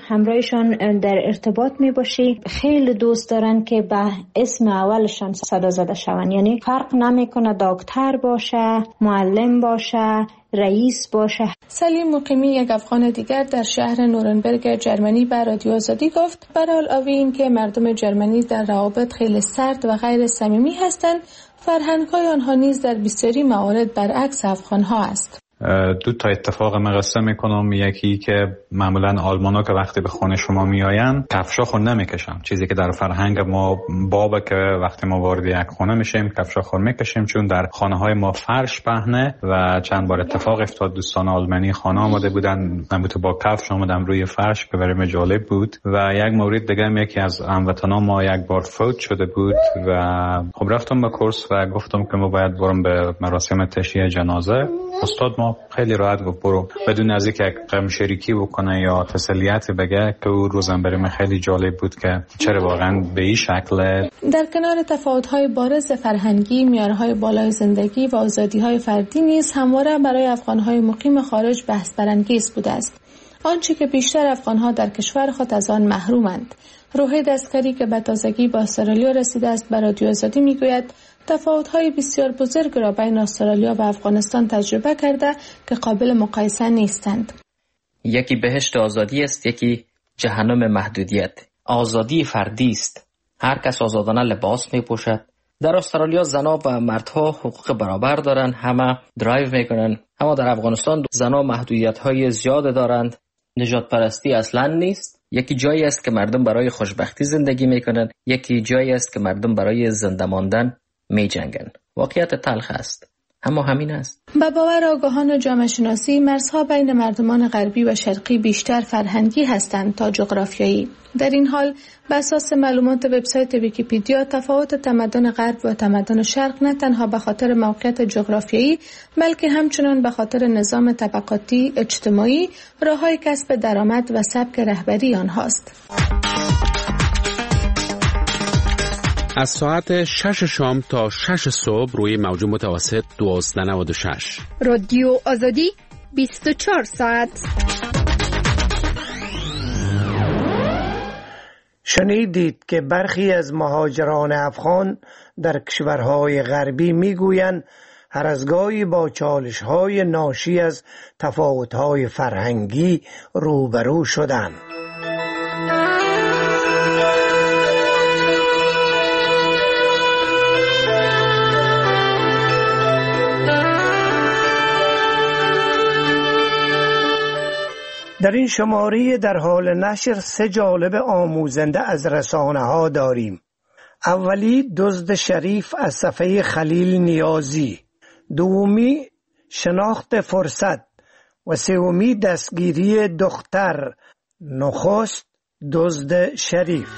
همراهشان در ارتباط میباشی خیلی دوست دارن که به اسم اولشان صدا زده شون، یعنی فرق نمیکنه دکتر باشه، معلم باشه، رئیس باشه. سلیم مقیمی، یک افغان دیگر در شهر نورنبرگ جرمنی به رادیو آزادی گفت برعلاوه این که مردم جرمنی در روابط خیلی سرد و غیر صمیمی هستند، فرهنگ‌های آنها نیز در بسیاری موارد برعکس افغان‌ها است. دو تا اتفاق مقایسه میکنم. یکی که معمولا آلمانا که وقتی به خانه شما میآین کفشا خود نمیکشن، چیزی که در فرهنگ ما بابه که وقتی ما وارد یک خانه میشیم کفشا خود میکشیم، چون در خانه های ما فرش پهنه و چند بار اتفاق افتاد دوستان آلمانی خانه آمده بودن من با کفش آمدم روی فرش که برام جالب بود. و یک مورد دیگه یکی از هموطنان ما یک بار فوت شده بود و خب رفتم به کورس و گفتم که ما باید برم به مراسم تشییع جنازه. استاد ما خیلی راحت گفت برو، بدون از اینکه غم شریکی بکنه یا تسلیت بگه، که او روزم برای من خیلی جالب بود که چرا واقعا به این شکل. در کنار تفاوت‌های بارز فرهنگی، معیارهای بالای زندگی و آزادی‌های فردی نیز همواره برای افغان‌های مقیم خارج بحث برانگیز بوده است. آنچه که بیشتر افغان‌ها در کشور خود از آن محرومند. روحید عسکری که به تازگی به استرالیا رسیده است به رادیو آزادی میگوید تفاوت‌های بسیار بزرگ را بین استرالیا و افغانستان تجربه کرده که قابل مقایسه نیستند. یکی بهشت آزادی است، یکی جهنم محدودیت. آزادی فردی است. هر کس آزادانه لباس می‌پوشد. در استرالیا زنها و مردها حقوق برابر دارند، همه درایو میکنن. اما در افغانستان زنها محدودیت‌های زیاد دارند. نژاد پرستی اصلاً نیست. یکی جایی است که مردم برای خوشبختی زندگی میکنند، یکی جایی است که مردم برای زنده ماندن می جنگن. واقعیت تلخ است، اما همین است. به باور آگاهان جامعه شناسی مرزها بین مردمان غربی و شرقی بیشتر فرهنگی هستند تا جغرافیایی. در این حال بر اساس معلومات وبسایت ویکی‌پدیا تفاوت تمدن غرب و تمدن شرق نه تنها به خاطر موقعیت جغرافیایی بلکه همچنان به خاطر نظام طبقاتی اجتماعی، راههای کسب درآمد و سبک رهبری آنهاست. از ساعت 6 شام تا 6 صبح روی موج متوسط 1296. رادیو آزادی 24 ساعت. شنیدید که برخی از مهاجران افغان در کشورهای غربی میگویند هر از گاهی با چالش‌های ناشی از تفاوت‌های فرهنگی روبرو شدند. در این شماره در حال نشر 3 جالب آموزنده از رسانه ها داریم. اولی دزد شریف از صفحه خلیل نیازی، دومی شناخت فرصت و سومی دستگیری دختر. نخست دزد شریف.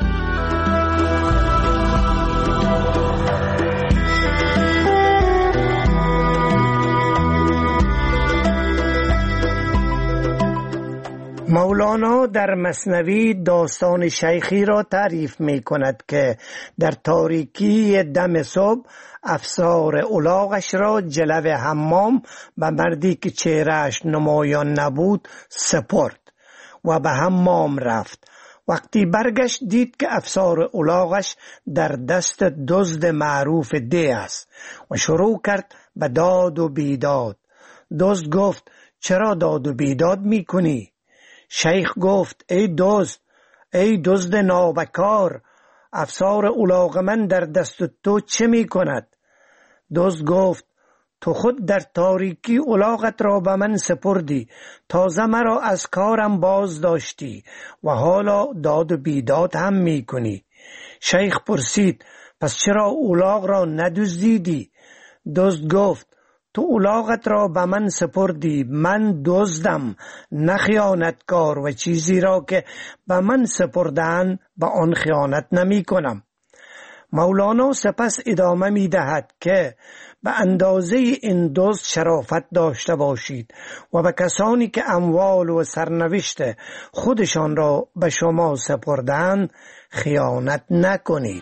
مولانا در مثنوی داستان شیخی را تعریف می کند که در تاریکی دم صبح افسار الاغش را جلو حمام به مردی که چهرهش نمایان نبود سپرد و به حمام رفت. وقتی برگشت دید که افسار الاغش در دست دزد معروف ده است و شروع کرد به داد و بیداد. دزد گفت چرا داد و بیداد می کنی؟ شیخ گفت ای دزد نابکار، افسار الاغ من در دست تو چه می کند؟ دزد گفت تو خود در تاریکی الاغت را به من سپردی، تازه مرا از کارم باز داشتی و حالا داد و بیداد هم می کنی. شیخ پرسید پس چرا الاغ را ندزدیدی؟ دزد گفت تو الاغت را به من سپردی، من دزدم نه خیانتکار و چیزی را که به من سپردن به آن خیانت نمی کنم. مولانا سپس ادامه می دهد که به اندازه این دزد شرافت داشته باشید و به کسانی که اموال و سرنوشت خودشان را به شما سپردن خیانت نکنید.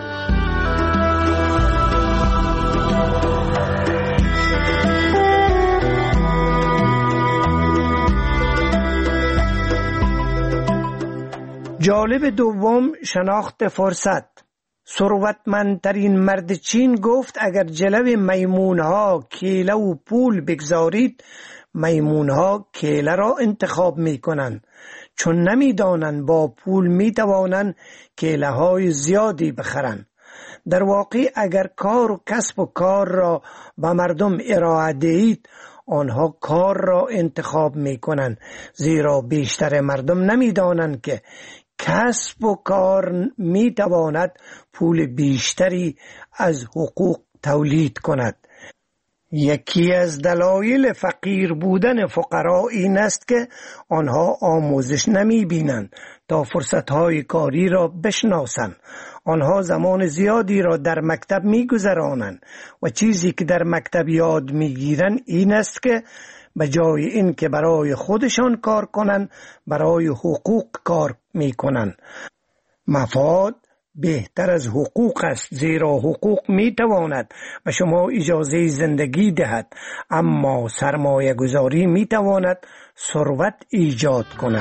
جالب دوم شناخت فرصت. ثروتمندترین مرد چین گفت اگر جلو میمونها کیله و پول بگذارید میمونها کیله را انتخاب می کنند، چون نمی دانند با پول می توانند کیله های زیادی بخرند. در واقع اگر کار و کسب و کار را به مردم ارائه دهید آنها کار را انتخاب می کنند، زیرا بیشتر مردم نمی دانند که کسب و کار می تواند پول بیشتری از حقوق تولید کند. یکی از دلایل فقیر بودن فقرا این است که آنها آموزش نمی بینند تا فرصتهای کاری را بشناسند. آنها زمان زیادی را در مکتب می گذرانند و چیزی که در مکتب یاد می گیرند این است که به جای این که برای خودشان کار کنند برای حقوق کار می کنند. مفاد بهتر از حقوق است، زیرا حقوق می تواند به شما اجازه زندگی دهد، اما سرمایه گذاری می تواند ثروت ایجاد کند.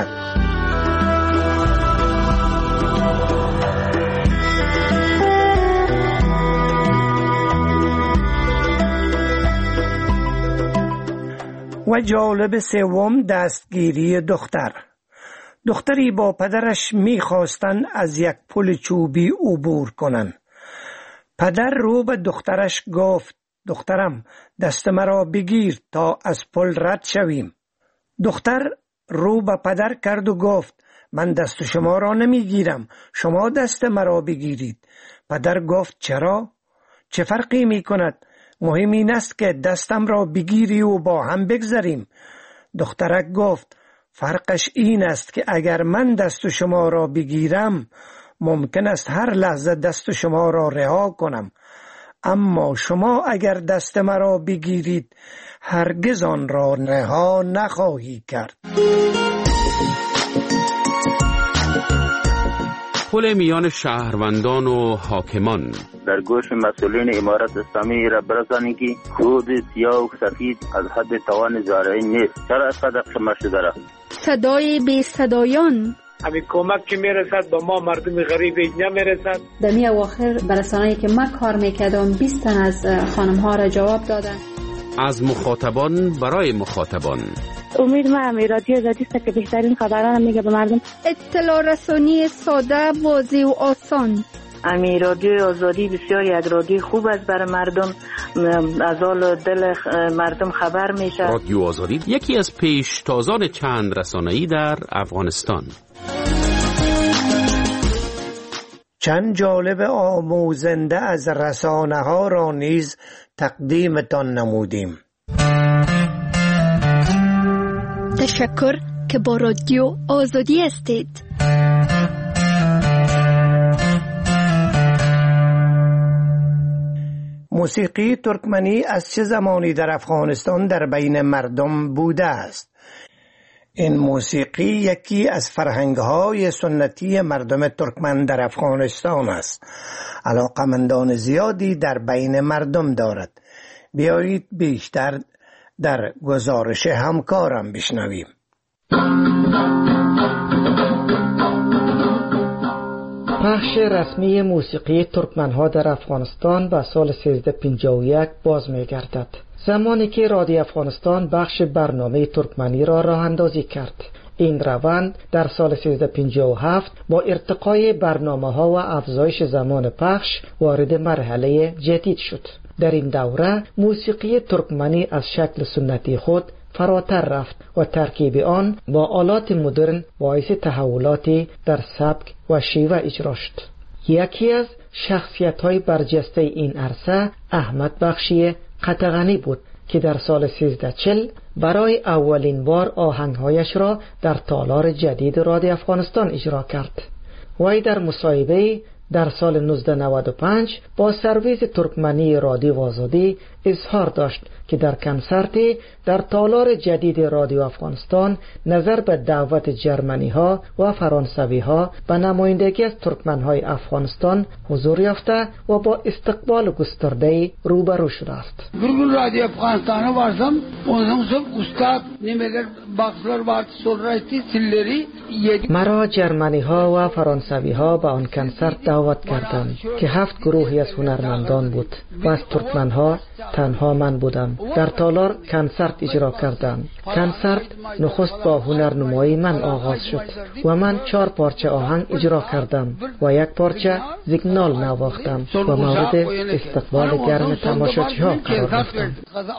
و جالب سوم دستگیری دختر. دختری با پدرش می‌خواستند از یک پل چوبی عبور کنند. پدر رو به دخترش گفت دخترم دست مرا بگیر تا از پل رد شویم. دختر رو به پدر کرد و گفت من دست شما را نمیگیرم، شما دست مرا بگیرید. پدر گفت چرا؟ چه فرقی می کند؟ مهم این است که دستم را بگیری و با هم بگذریم. دخترک گفت فرقش این است که اگر من دست شما را بگیرم ممکن است هر لحظه دست شما را رها کنم، اما شما اگر دست مرا بگیرید هرگز آن را رها نخواهی کرد. پل میان شهروندان و حاکمان. در گوش مسئولین امارت اسلامی را برسانید که خود سیاه و سفید از حد توان زارعی نیست. چرا اینقدر شمار شده را؟ صدای بی صدایان. همین کمک که میرسد با ما مردم غریب نمیرسد. در می اواخر برسانه‌ای که من کار میکردم 20 تن از خانم ها را جواب دادن. از مخاطبان برای مخاطبان. امید من رادیو آزادی است که بهترین خبران میگه به مردم. اطلاع رسانی ساده، واضح و آسان. امی رادیو آزادی بسیار یک رادیو خوب است برای مردم، از حال دل مردم خبر میشه. رادیو آزادی یکی از پیشتازان چند رسانه‌ای در افغانستان. چند جالب آموزنده از رسانه ها را نیز تقدیمتان نمودیم. تشکر که با رادیو آزادی هستید. موسیقی ترکمنی از چه زمانی در افغانستان در بین مردم بوده است؟ این موسیقی یکی از فرهنگ‌های سنتی مردم ترکمن در افغانستان است. علاقمندان زیادی در بین مردم دارد. بیایید بیشتر در گزارش همکارم بشنویم. پخش رسمی موسیقی ترکمن‌ها در افغانستان به سال 1351 باز می‌گردد. زمانی که رادیو افغانستان بخش برنامه ترکمنی را راه اندازی کرد. این روند در سال 1357 با ارتقای برنامه‌ها و افزایش زمان پخش وارد مرحله جدید شد. در این دوره موسیقی ترکمنی از شکل سنتی خود فراتر رفت و ترکیب آن با آلات مدرن باعث تحولاتی در سبک و شیوه اجرا شد. یکی از شخصیت‌های برجسته این عرصه احمد بخشی قطغنی بود که در سال 1340 برای اولین بار آهنگهایش را در تالار جدید رادیو افغانستان اجرا کرد. وی در مصاحبه در سال 1995 با سرویس ترکمنی رادیو آزادی اظهار داشت که در کنسرتی در تالار جدید رادیو افغانستان نظر به دعوت جرمنی ها و فرانسوی ها به نمایندگی از ترکمن های افغانستان حضور یافته و با استقبال گسترده روبرو شده است. گروه رادیو افغانستان وارسم اونم استاد نمیدر باکسلر وارد سولرایتی سیلری. مرا جرمنی ها و فرانسوی ها به آن کنسرت دعوت کردند که 7 گروهی از هنرمندان بود و از ترکمن ها تنها من بودم. در تالار کنسرت اجرا کردند. کنسرت نخست با هنرنمایی من آغاز شد و من 4 پارچه آهنگ اجرا کردم و 1 پارچه زیگنال نواختم و مورد استقبال گرم تماشاچی ها قرار گرفتم.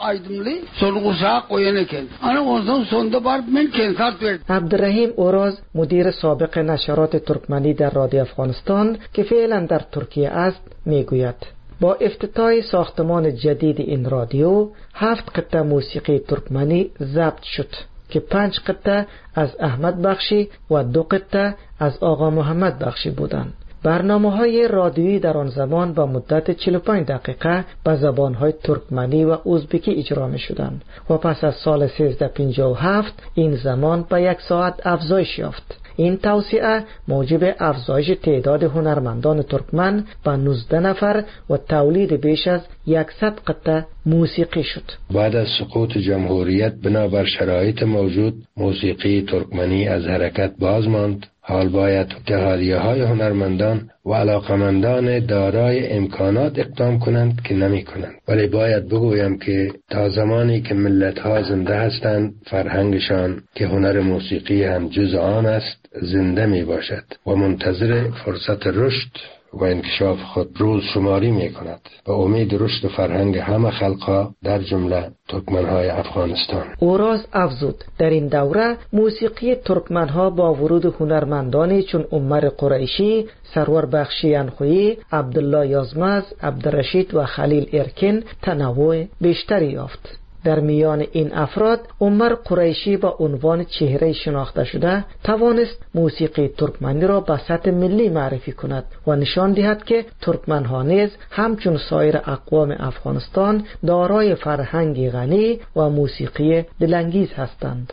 عبدالرحیم اوراز مدیر سابق نشرات ترکمنی در رادیو افغانستان که فعلا در ترکیه است میگوید با افتتاح ساختمان جدید این رادیو 7 قطعه موسیقی ترکمنی ضبط شد که 5 قطعه از احمد بخشی و 2 قطعه از آقا محمد بخشی بودند. برنامه‌های رادیویی در آن زمان با مدت 45 دقیقه به زبان‌های ترکمنی و ازبکی اجرا می‌شدند و پس از سال 1357 این زمان به 1 ساعت افزایش یافت. این توسعه موجب افزایش تعداد هنرمندان ترکمن به 19 نفر و تولید بیش از 100 قطعه موسیقی شد. بعد از سقوط جمهوریت بنابر شرایط موجود موسیقی ترکمنی از حرکت باز ماند. حال باید اتحادیه‌های هنرمندان و علاقمندان دارای امکانات اقدام کنند که نمی کنند. ولی باید بگویم که تا زمانی که ملت‌ها زنده هستند فرهنگشان که هنر موسیقی هم جز آن است زنده می باشد و منتظر فرصت رشد و انکشاف خود روز شماری می کند و امید رشد فرهنگ همه خلقها در جمله ترکمنهای افغانستان. اوراز افزود در این دوره موسیقی ترکمنها با ورود هنرمندانی چون عمر قریشی، سرور بخشی انخویی، عبدالله یازمز، عبدالرشید و خلیل ارکن تنوع بیشتری یافت. در میان این افراد عمر قریشی با عنوان چهره شناخته شده توانست موسیقی ترکمنی را به سطح ملی معرفی کند و نشان دهد که ترکمنها نیز همچون سایر اقوام افغانستان دارای فرهنگی غنی و موسیقی دلانگیز هستند.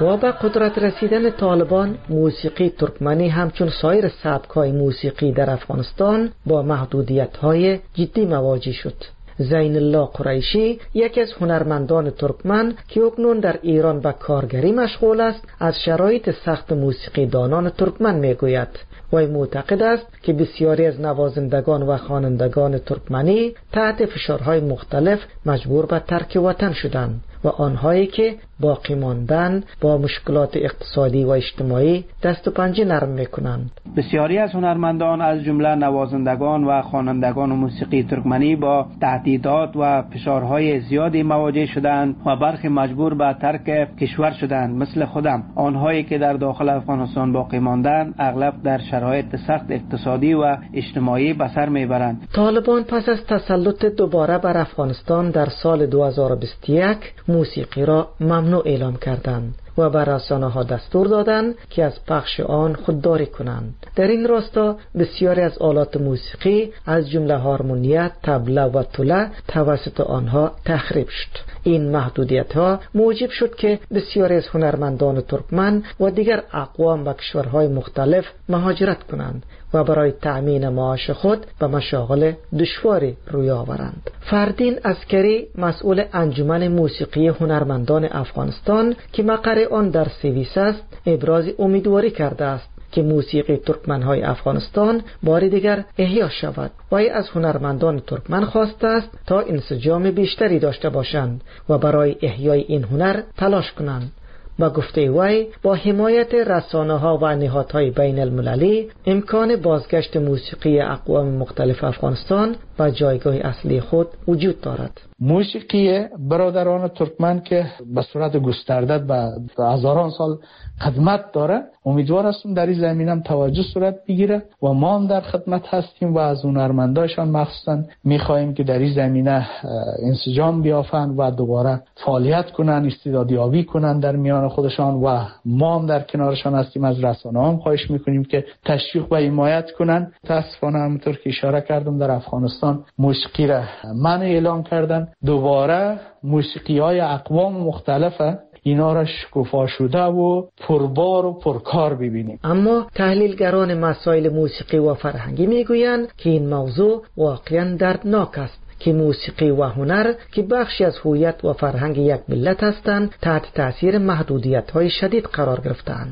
با به قدرت رسیدن طالبان، موسیقی ترکمنی همچون سایر سبک‌های موسیقی در افغانستان با محدودیت‌های جدی مواجه شد. زین الله قریشی، یکی از هنرمندان ترکمن که اکنون در ایران به کارگری مشغول است، از شرایط سخت موسیقی دانان ترکمن میگوید. وی معتقد است که بسیاری از نوازندگان و خوانندگان ترکمنی تحت فشارهای مختلف مجبور به ترک وطن شدند و آنهایی که باقی ماندن با مشکلات اقتصادی و اجتماعی دست و پنجه نرم میکنند. بسیاری از هنرمندان از جمله نوازندگان و خوانندگان موسیقی ترکمنی با تهدیدات و فشارهای زیادی مواجه شدند و برخی مجبور به ترک کشور شدند. مثل خودم، آنهایی که در داخل افغانستان باقی ماندن اغلب در شرایط سخت اقتصادی و اجتماعی به سر میبرند. طالبان پس از تسلط دوباره بر افغانستان در سال 2021 موسیقی را ممنوع اعلام کردند و بر رسانه‌ها دستور دادند که از پخش آن خودداری کنند. در این راستا بسیاری از آلات موسیقی از جمله هارمونیه، طبله و توله توسط آنها تخریب شد. این محدودیت‌ها موجب شد که بسیاری از هنرمندان ترکمن و دیگر اقوام به کشورهای مختلف مهاجرت کنند و برای تأمین معاش خود به مشاغل دشواری روی آورند. فردین عسکری، مسئول انجمن موسیقی هنرمندان افغانستان که مقر آن در سوئیس است، ابراز امیدواری کرده است که موسیقی ترکمن‌های افغانستان بار دیگر احیا شود. وی از هنرمندان ترکمن خواسته است تا انسجام بیشتری داشته باشند و برای احیای این هنر تلاش کنند. با گفته وی، با حمایت رسانه‌ها و نهادهای بین المللی امکان بازگشت موسیقی اقوام مختلف افغانستان به جایگاه اصلی خود وجود دارد. موسیقی برادران ترکمن که به صورت گسترده به هزاران سال خدمت داره، امیدوار هستم در این زمینه هم توجه صورت بگیره و ما هم در خدمت هستیم و از هنرمندایشان مخصوصا میخواهیم که در این زمینه انسجام بیافن و دوباره فعالیت کنن، استعدادیابی کنن در میان خودشان و ما هم در کنارشان هستیم. از رسانه هم خواهش میکنیم که تشویق و حمایت کنن. متاسفانه همونطور که اشاره کردم در افغانستان موسیقی را منع اعلام کردن. دوباره موسیقی های اقوام مختلفه، اینا را شکوفا شده و پربار و پرکار ببینیم. اما تحلیلگران مسائل موسیقی و فرهنگی میگویند که این موضوع واقعا دردناک است که موسیقی و هنر که بخشی از هویت و فرهنگ یک ملت هستند تحت تاثیر محدودیت‌های شدید قرار گرفتند.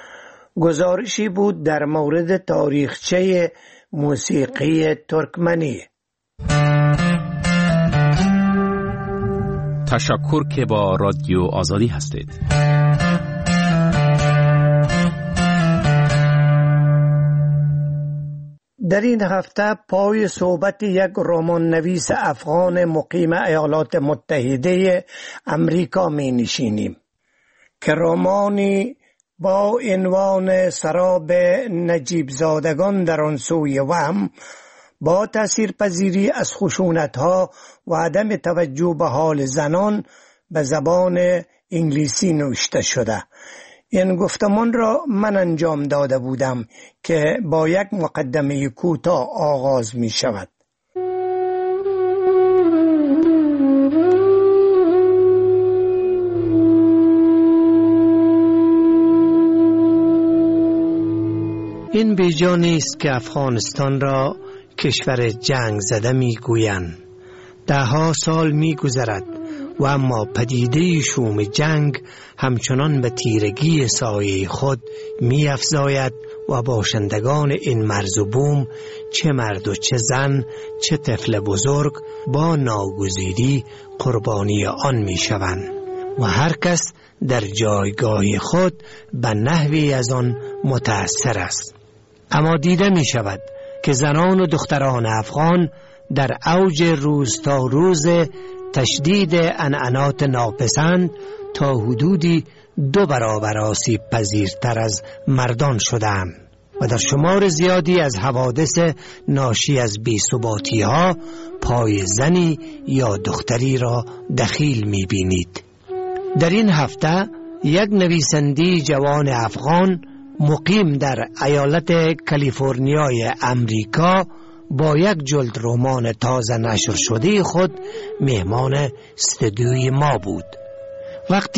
گزارشی بود در مورد تاریخچه موسیقی ترکمنی. تشکر که با رادیو آزادی هستید. در این هفته پای صحبت یک رمان نویس افغان مقیم ایالات متحده امریکا می نشینیم که رمانی با عنوان سراب نجیب زادگان در آن سوی وهم با تاثیرپذیری از خشونت‌ها و عدم توجه به حال زنان به زبان انگلیسی نوشته شده. این گفتمان را من انجام داده بودم که با یک مقدمه کوتاه آغاز می شود. این بیجا نیست که افغانستان را کشور جنگ زده می گویند. دهها سال می گذرد و اما پدیده شوم جنگ همچنان به تیرگی سایه خود می افزاید و باشندگان این مرز و بوم، چه مرد و چه زن، چه طفل بزرگ، با ناگزیری قربانی آن می شوند و هر کس در جایگاه خود به نحوی از آن متأثر است. اما دیده می شود که زنان و دختران افغان در اوج روز تا روز تشدید عنعنات ناپسند تا حدودی 2 برابر آسیب پذیرتر از مردان شدند و در شمار زیادی از حوادث ناشی از بی‌ثباتی ها پای زنی یا دختری را دخیل می بینید. در این هفته یک نویسنده جوان افغان مقیم در ایالت کالیفرنیای امریکا با یک جلد رمان تازه نشر شده خود مهمان استودیوی ما بود. وقتی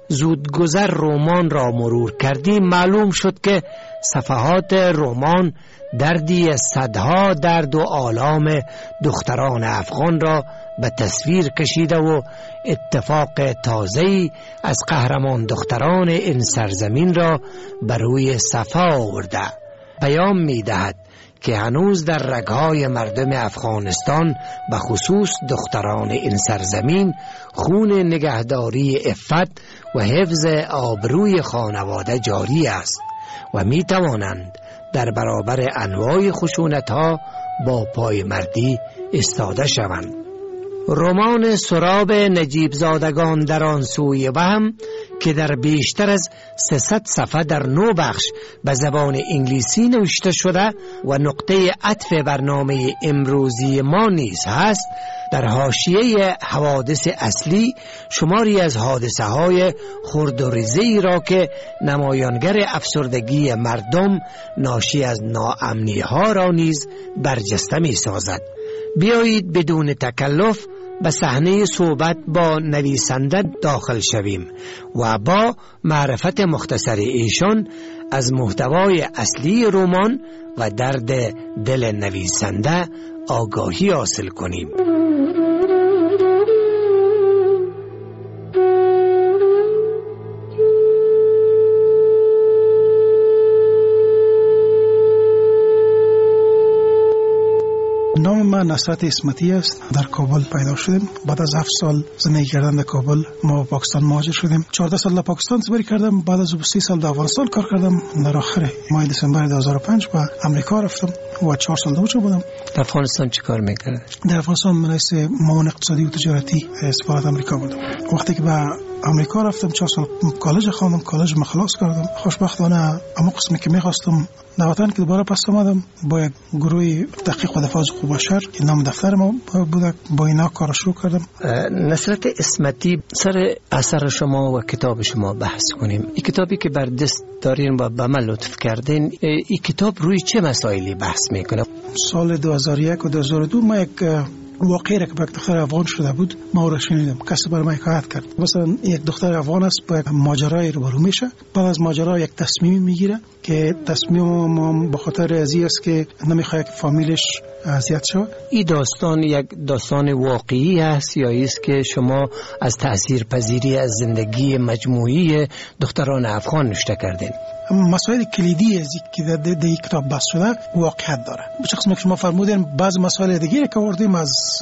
زودگذر رمان را مرور کردیم معلوم شد که صفحات رمان دردی صدها درد و آلام دختران افغان را به تصویر کشیده و اتفاق تازه‌ای از قهرمان دختران این سرزمین را بر روی صفحه آورده. پیام می‌دهد که هنوز در رگ‌های مردم افغانستان به خصوص دختران این سرزمین خون نگهداری عفت و حفظ آبروی خانواده جاری است و می‌توانند در برابر انواع خشونت‌ها با پایمردی ایستاده شوند. رمان سراب نجیب زادگان در آن سوی وهم که در بیشتر از 300 صفحه در 9 بخش به زبان انگلیسی نوشته شده و نقطه عطف برنامه امروزی ما نیز هست، در حاشیه حوادث اصلی شماری از حادثه‌های خرد و ریزه‌ای را که نمایانگر افسردگی مردم ناشی از ناامنی‌ها را نیز برجسته می‌سازد. بیایید بدون تکلف به صحنه صحبت با نویسنده داخل شویم و با معرفت مختصر ایشان از محتوای اصلی رمان و درد دل نویسنده آگاهی حاصل کنیم. نام من نصرت اسمتی است. در کابل پیدا شدیم. بعد از 7 سال زندگی کردن در کابل ما به پاکستان مهاجر شدیم. 14 سال در پاکستان زندگی کردم. بعد از 30 سال در افغانستان کار کردم. در آخر ماه دسامبر 2005 به امریکا رفتم و 4 سال دوچه بودم. در افغانستان چه کار می‌کردی؟ در افغانستان من رئیس معاون اقتصادی و تجارتی سفارت امریکا بودم. وقتی که به امریکا رفتم 4 سال کالج خواندم. کالج خلاص کردم. خوشبختانه اما قسمی که می‌خواستم در وطن که دوباره پس آمدم با یک گروه تحقیق و دفاع از حقوق بشر که نام دفتر ما بود، با اینا کار شروع کردم. نصرت اسمتی، سر اثر شما و کتاب شما بحث کنیم. این کتابی که بر دست دارین و به من لطف کردین، این کتاب روی چه مسائلی بحث میکنه؟ سال 2001 و 2002 ما یک واقعی را که به دختر افغان شده بود ما را شنیدم. کسی برای ما حکایت کرد. مثلا یک دختر افغان است با یک ماجرای روبرو میشه، بعد از ماجرا یک تصمیم میگیره که تصمیم ما به خاطر ازی است که نمیخواد که فامیلش اذیت شه. این داستان یک داستان واقعی است یا است که شما از تاثیرپذیری از زندگی مجموعی دختران افغان نوشته کردین؟ مسائل کلیدی از که در این کتاب بحث شده واقعیت داره. به چه قسمی که شما فرمودین بعض مسائل دیگه که آوردیم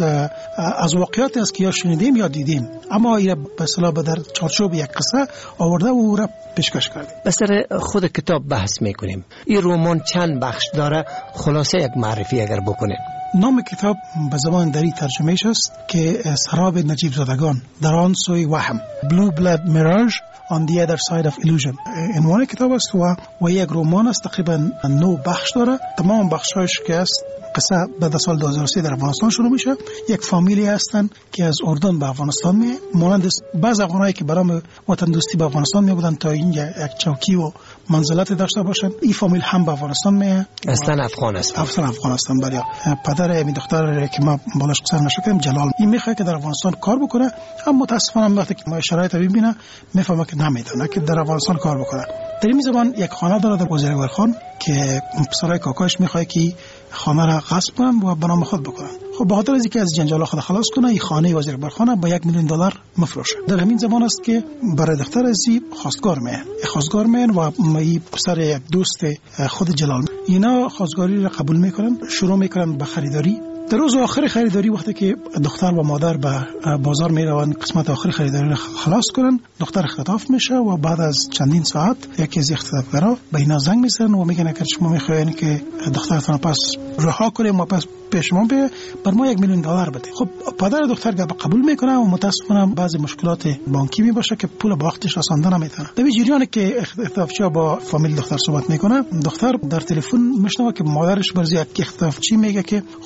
از واقعیت است که یا شنیدیم یا دیدیم، اما این به اصطلاح در چارچوب یک قصه آورده و او را پیشکش کردیم. به سر خود کتاب بحث میکنیم. این رمان چند بخش داره؟ خلاصه یک معرفی اگر بکنید. نام کتاب به زبان دری ترجمهش است که سراب نجیب زادگان در آن سوی وهم، Blue Blood Mirage on the other side of illusion. عنوان کتاب است و یک رمان است. تقریبا 9 بخش داره. تمام بخش‌هاش که است قصه بعد از سال 2003 در افغانستان شروع میشه. یک فامیلی هستن که از اردن به افغانستان میه، مانند بعض افغانایی که برای وطن دوستی به افغانستان می بودن تا این یک چوکی و منزلت داشته باشن. این فامیل هم به افغانستان میه. اصلا افغان است. اصلا افغانستان. برای پدر این دختر که ما بالاش قصه نشدم جلال، این میخواد که در افغانستان کار بکنه، اما متاسفانه وقتی که ما شرایط ببینه میفهمه که نمیتونه که در افغانستان کار بکنه. در این زمان یک خانه داره در وزیرگارخان که پسرای کاکاش میخواد که خانه را غصب کنن و به نام خود بکنن. خب به خاطر اینکه از جنجال خود خلاص کنه این خانه وزیرگارخانه با $1 میلیون مفروشه. در همین زمان است که برای دختر ازی خواستگار میان و این پسر یک دوست خود جلال، اینا خواستگاری را قبول میکنن، شروع میکنن به خریداری. در روز آخر خریداری وقتی که دختر و مادر به بازار میروند قسمت آخر خریداری را خلاص کنن، دختر اختطاف میشه و بعد از چندین ساعت یکی از اختطافگرا به اینا زنگ میزنن و میگن که شما میخواین که دخترتون پس رها کنیم و پس پیش شما بر ما $1 میلیون بده. خب پدر دختر قبول میکنه و متاسفانه بعضی مشکلات بانکی میباشه که پول با وقتش رساندن نمیتونه. در جریانی که اختطافچی با فامیل دختر صحبت میکنه، دختر در تلفن میشنوه که مادرش برای یک اختطافچی میگه که خب دختر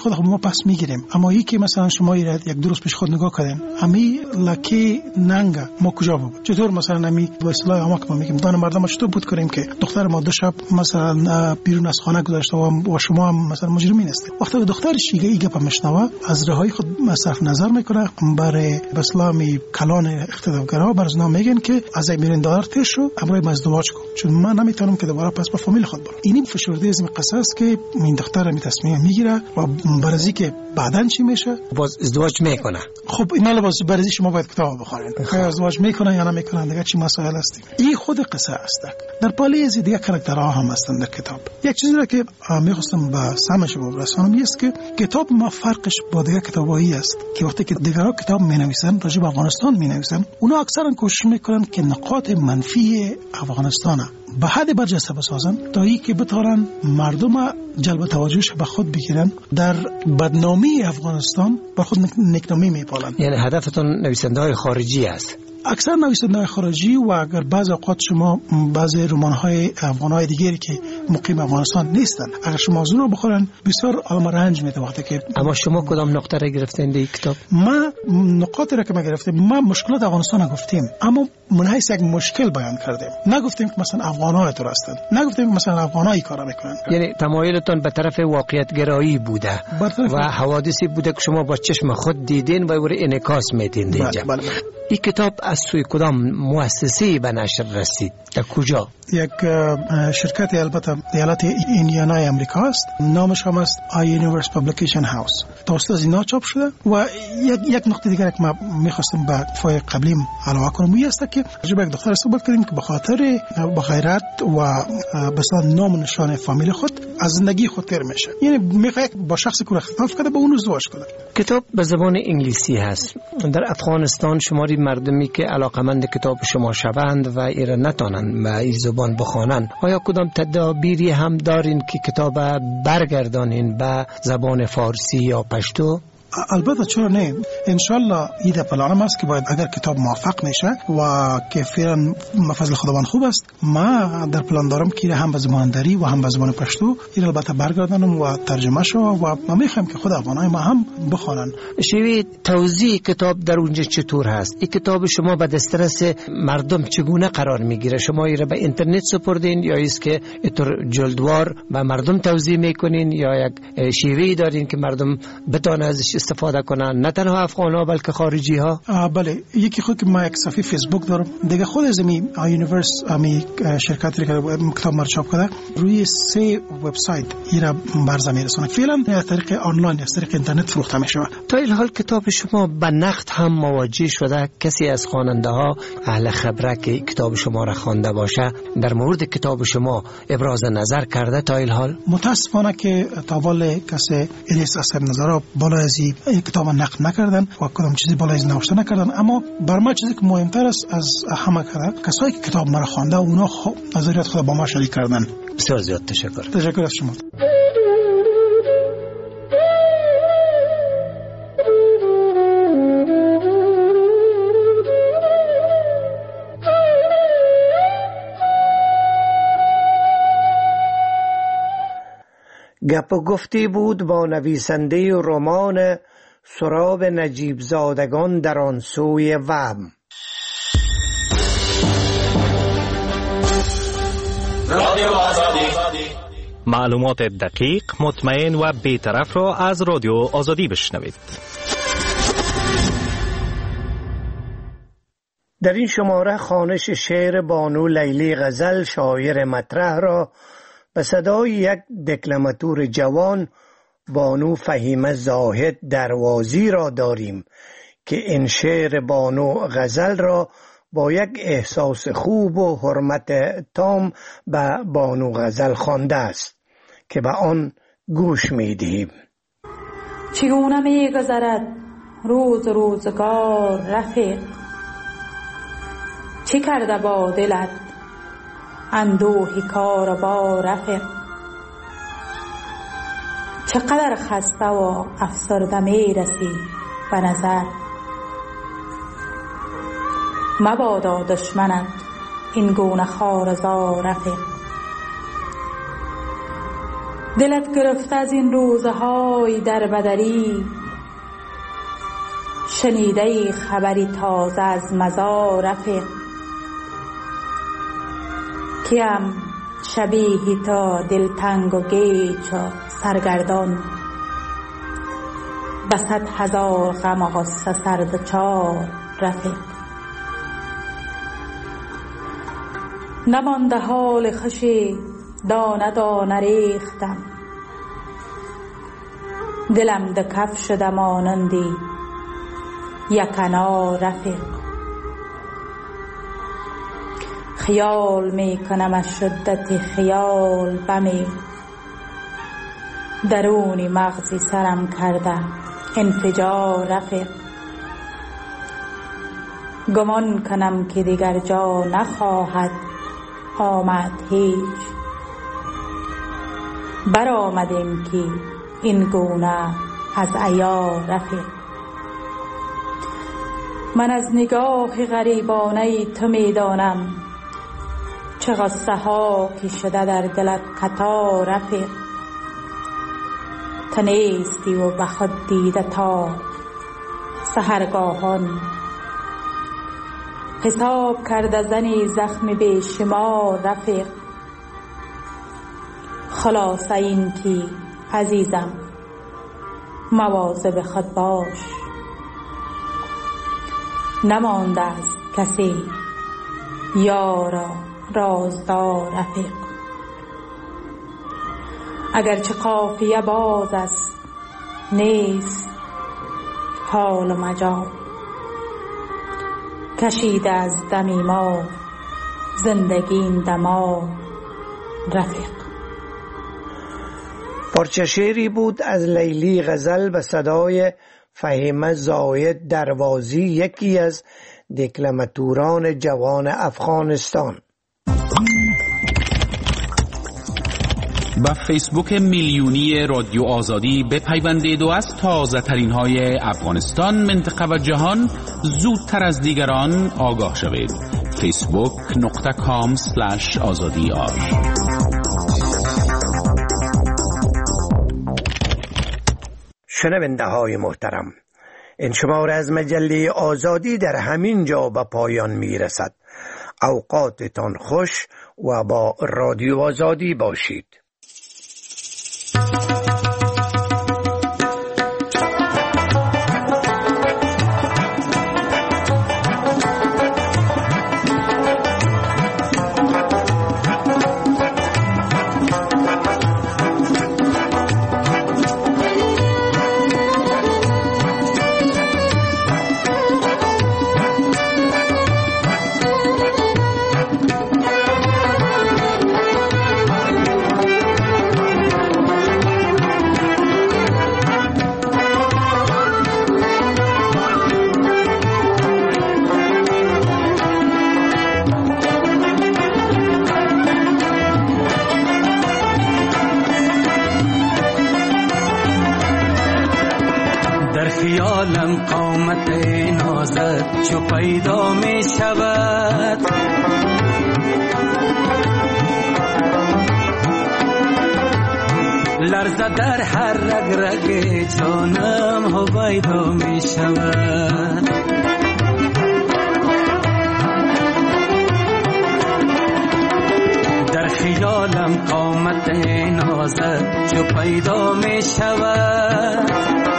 خود ما پس میگیریم. اما این که مثلا شما یک درست پیش خود نگاه کردین، امی لکه ننگا ما کجا بود؟ چطور مثلا امی با اصطلاح عامه که ما میگیم دان مردم چطور بود کنیم که دختر ما دو شب مثلا بیرون از خانه گذاشته و شما هم مثلا مجرمین هستید. وقتی دخترش ایگه گپ میشنوه از رهایی خود صرف نظر میکنه. برای اسلامی کلان اقتدارگرا برزنا میگن که از میرین دلار تشو امروز ازدواج کن، چون من نمیتونم که دوباره پس با فامیل خود برم. این فشرده از قصص که این دختر می تصمیم میگیره و برازی که بعدن چی میشه باز ازدواج میکنه. خب اینا باز برازی شما باید کتاب بخونید که ازدواج میکنه یا نمیکنه دیگه چی مسائل است. این خود قصه است. در پالی از دیگه کاراکترها هم هستند در کتاب. یک چیزی را که میخواستم با سمش برسونم است که کتاب ما فرقش با دیگه کتابایی است که وقتی که دیگران کتاب مینویسن راجع به افغانستان مینویسن، اونا اکثرا کوشش میکنن که نقاط منفی افغانستان به حد برجسته بسازن تا ای که بتوانن مردم جلب توجهش به خود بگیرن. در بدنامی افغانستان بر خود نکنامی میپالن. یعنی هدفتون نویسنده های خارجی است؟ اکثر نویسنده خارجی و اگر بعض اوقات شما بعضی رمان‌های افغان‌های دیگری که مقیم افغانستان نیستن اگر شما از اون بخورن بسیار آدم رنج میده وقتی که. اما شما کدام نقطه را گرفتین در این کتاب؟ ما نقاطی را که ما گرفتیم، ما مشکلات افغانستان گفتیم اما من حیث یک مشکل بیان کردیم. نگفتیم که مثلا افغان‌ها تو هستن، نگفتیم که مثلا افغان‌ها کارا میکنن. یعنی تمایلتون به طرف واقعیت گرایی بوده و حوادثی بوده که شما با چشم خود دیدین و او را انعکاس میدین اینجا. این کتاب از سوی کدام مؤسسه‌ای به نشر رسید؟ در کجا؟ یک شرکت البته ایالت ایندیانا امریکا است، نامش هم است آی یونیورس پابلیکیشن هاوس. توسط از اینا چاپ شده. و یک نکته دیگر که ما می‌خواستم به فای قبلیم علاوه کنم این است که راجع به یک دختر صحبت کردیم که به خاطر با غیرت و مثلا نام و نشان فامیل خود از زندگی خود تیر میشه، یعنی میخواد با شخصی که اختلاف کرده با اون ازدواج کنه. کتاب به زبان انگلیسی هست. در افغانستان شماری مردمی که علاقمند کتاب شما شوند و ایره نتانند به این زبان بخوانند، آیا کدام تدابیری هم دارین که کتاب برگردانین به زبان فارسی یا پشتو؟ البته چرا نه، انشالله ایده پلانم است که باید اگر کتاب موفق میشه و که فعلا فضل خداوند خوب است، ما در پلان دارم که هم به زبان دری و هم به زبان پشتو این البته برگردانم و ترجمه شو و ما میخوایم که خود افغانای ما هم بخوانن. شوی توضیح کتاب در اونجا چطور هست؟ این کتاب شما به دسترس مردم چگونه قرار میگیره؟ شما این به اینترنت سپردین یا است که اینطور جلدوار به مردم توضیح میکنین یا یک شیوهی دارین که مردم بتونن ازش استفاده کنن، نه تنها افغان‌ها بلکه خارجی ها؟ بله، یکی خود که ما یک صفحه فیسبوک دارم دیگه، خود از می یونیورس امی شرکتی که کتاب مرچاپ کرده روی 3 وبسایت ایرا برزه میرسونه. فعلا از طریق آنلاین از طریق اینترنت فروخته میشه. تا این حال کتاب شما به نقد هم مواجه شده؟ کسی از خواننده ها اهل خبره که کتاب شما را خوانده باشه در مورد کتاب شما ابراز نظر کرده تا این حال؟ متاسفانه که تا والا کسی اینس اثر نظر بالا از این کتاب نقد نکردن و کدام چیزی بالا از نوشته نکردن. اما بر ما چیزی که مهمتر است از همه کسایی که کتاب مرا خوانده اونا نظریات خود با ما شریک کردن. بسیار زیاد تشکر. تشکر از شما. گپ و گفتی بود با نویسنده رمان سراب نجیب زادگان در آن سوی وهم. رادیو آزادی، معلومات دقیق، مطمئن و بی‌طرف را از رادیو آزادی بشنوید. در این شماره خوانش شعر بانو لیلی غزل شاعر مطرح را به صدای یک دکلماتور جوان بانو فهیمه زاهد دروازی را داریم که این شعر بانو غزل را با یک احساس خوب و حرمت تام به بانو غزل خوانده است که به آن گوش می‌دهیم. چگونه می‌گذرد روز روزگار رفیق، چه کرده با دلت اندوهی کار با رفیق، چقدر خسته و افسرده میرسی به نظر، مبادا دشمنت این گونه خوارزا رفیق. دلت گرفته از این روزهای در بدری، شنیده خبری تازه از مزار رفیق. کیم شبیه تا دلتنگ و گیج و سرگردان، به 100,000 غم و غصه سردچار رفیق. نمانده حال خوشی دانه دانه ریختم، دلم ده کف شده مانندی یکنا رفیق. خیال می کنم از شدت خیال بمی، درونی مغزی سرم کرده انفجار رفیق. گمان کنم که دیگر جا نخواهد آمد هیچ، برآمدیم که این گونه از عیار رفیق. من از نگاه غریبانه تو می دانم، چه غصه ها که شده در دلت قطار رفیق. تو نیستی و به خود دیده تا سحرگاهان، حساب کرده زنی زخم بی شمار رفیق. خلاصه این که عزیزم مواظب خود باش، نمانده است کسی یارا رازدار رفیق. اگرچه قافیه باز است نیست حال و مجال، کشیده از دمی ما زندگی این دمار رفیق. پارچه شعری بود از لیلی غزل به صدای فهیمه زاید دروازی، یکی از دکلماتوران جوان افغانستان. با فیسبوک میلیونی رادیو آزادی بپیوندید و از تازه ترین های افغانستان، منطقه و جهان زودتر از دیگران آگاه شوید. facebook.com/azadi. شنونده های محترم، این شماره از مجله آزادی در همین جا به پایان می رسد. اوقاتتان خوش و با رادیو آزادی باشید. خیالم قامت نازت چو پیدا می شود، لرزه در هر رگ رگ جانم هویدا می شود. در خیالم قامت نازت چو پیدا می شود،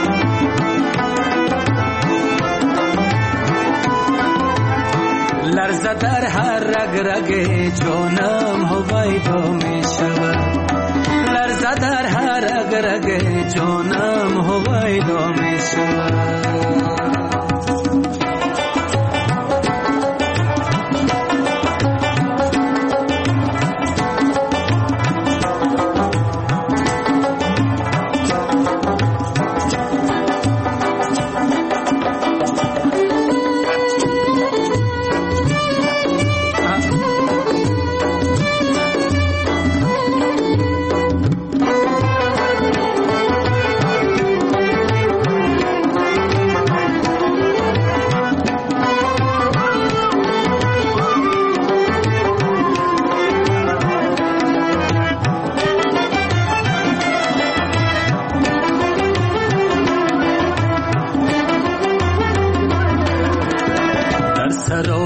لرزه در هر رگ رگ جانم هویدا می شود، لرزه در هر رگ رگ جانم هویدا می شود.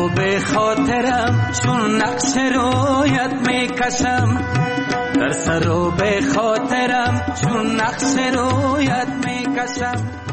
رو به خاطرم چون نقش رویت میکشم، در سر رو به خاطرم چون نقش رویت میکشم.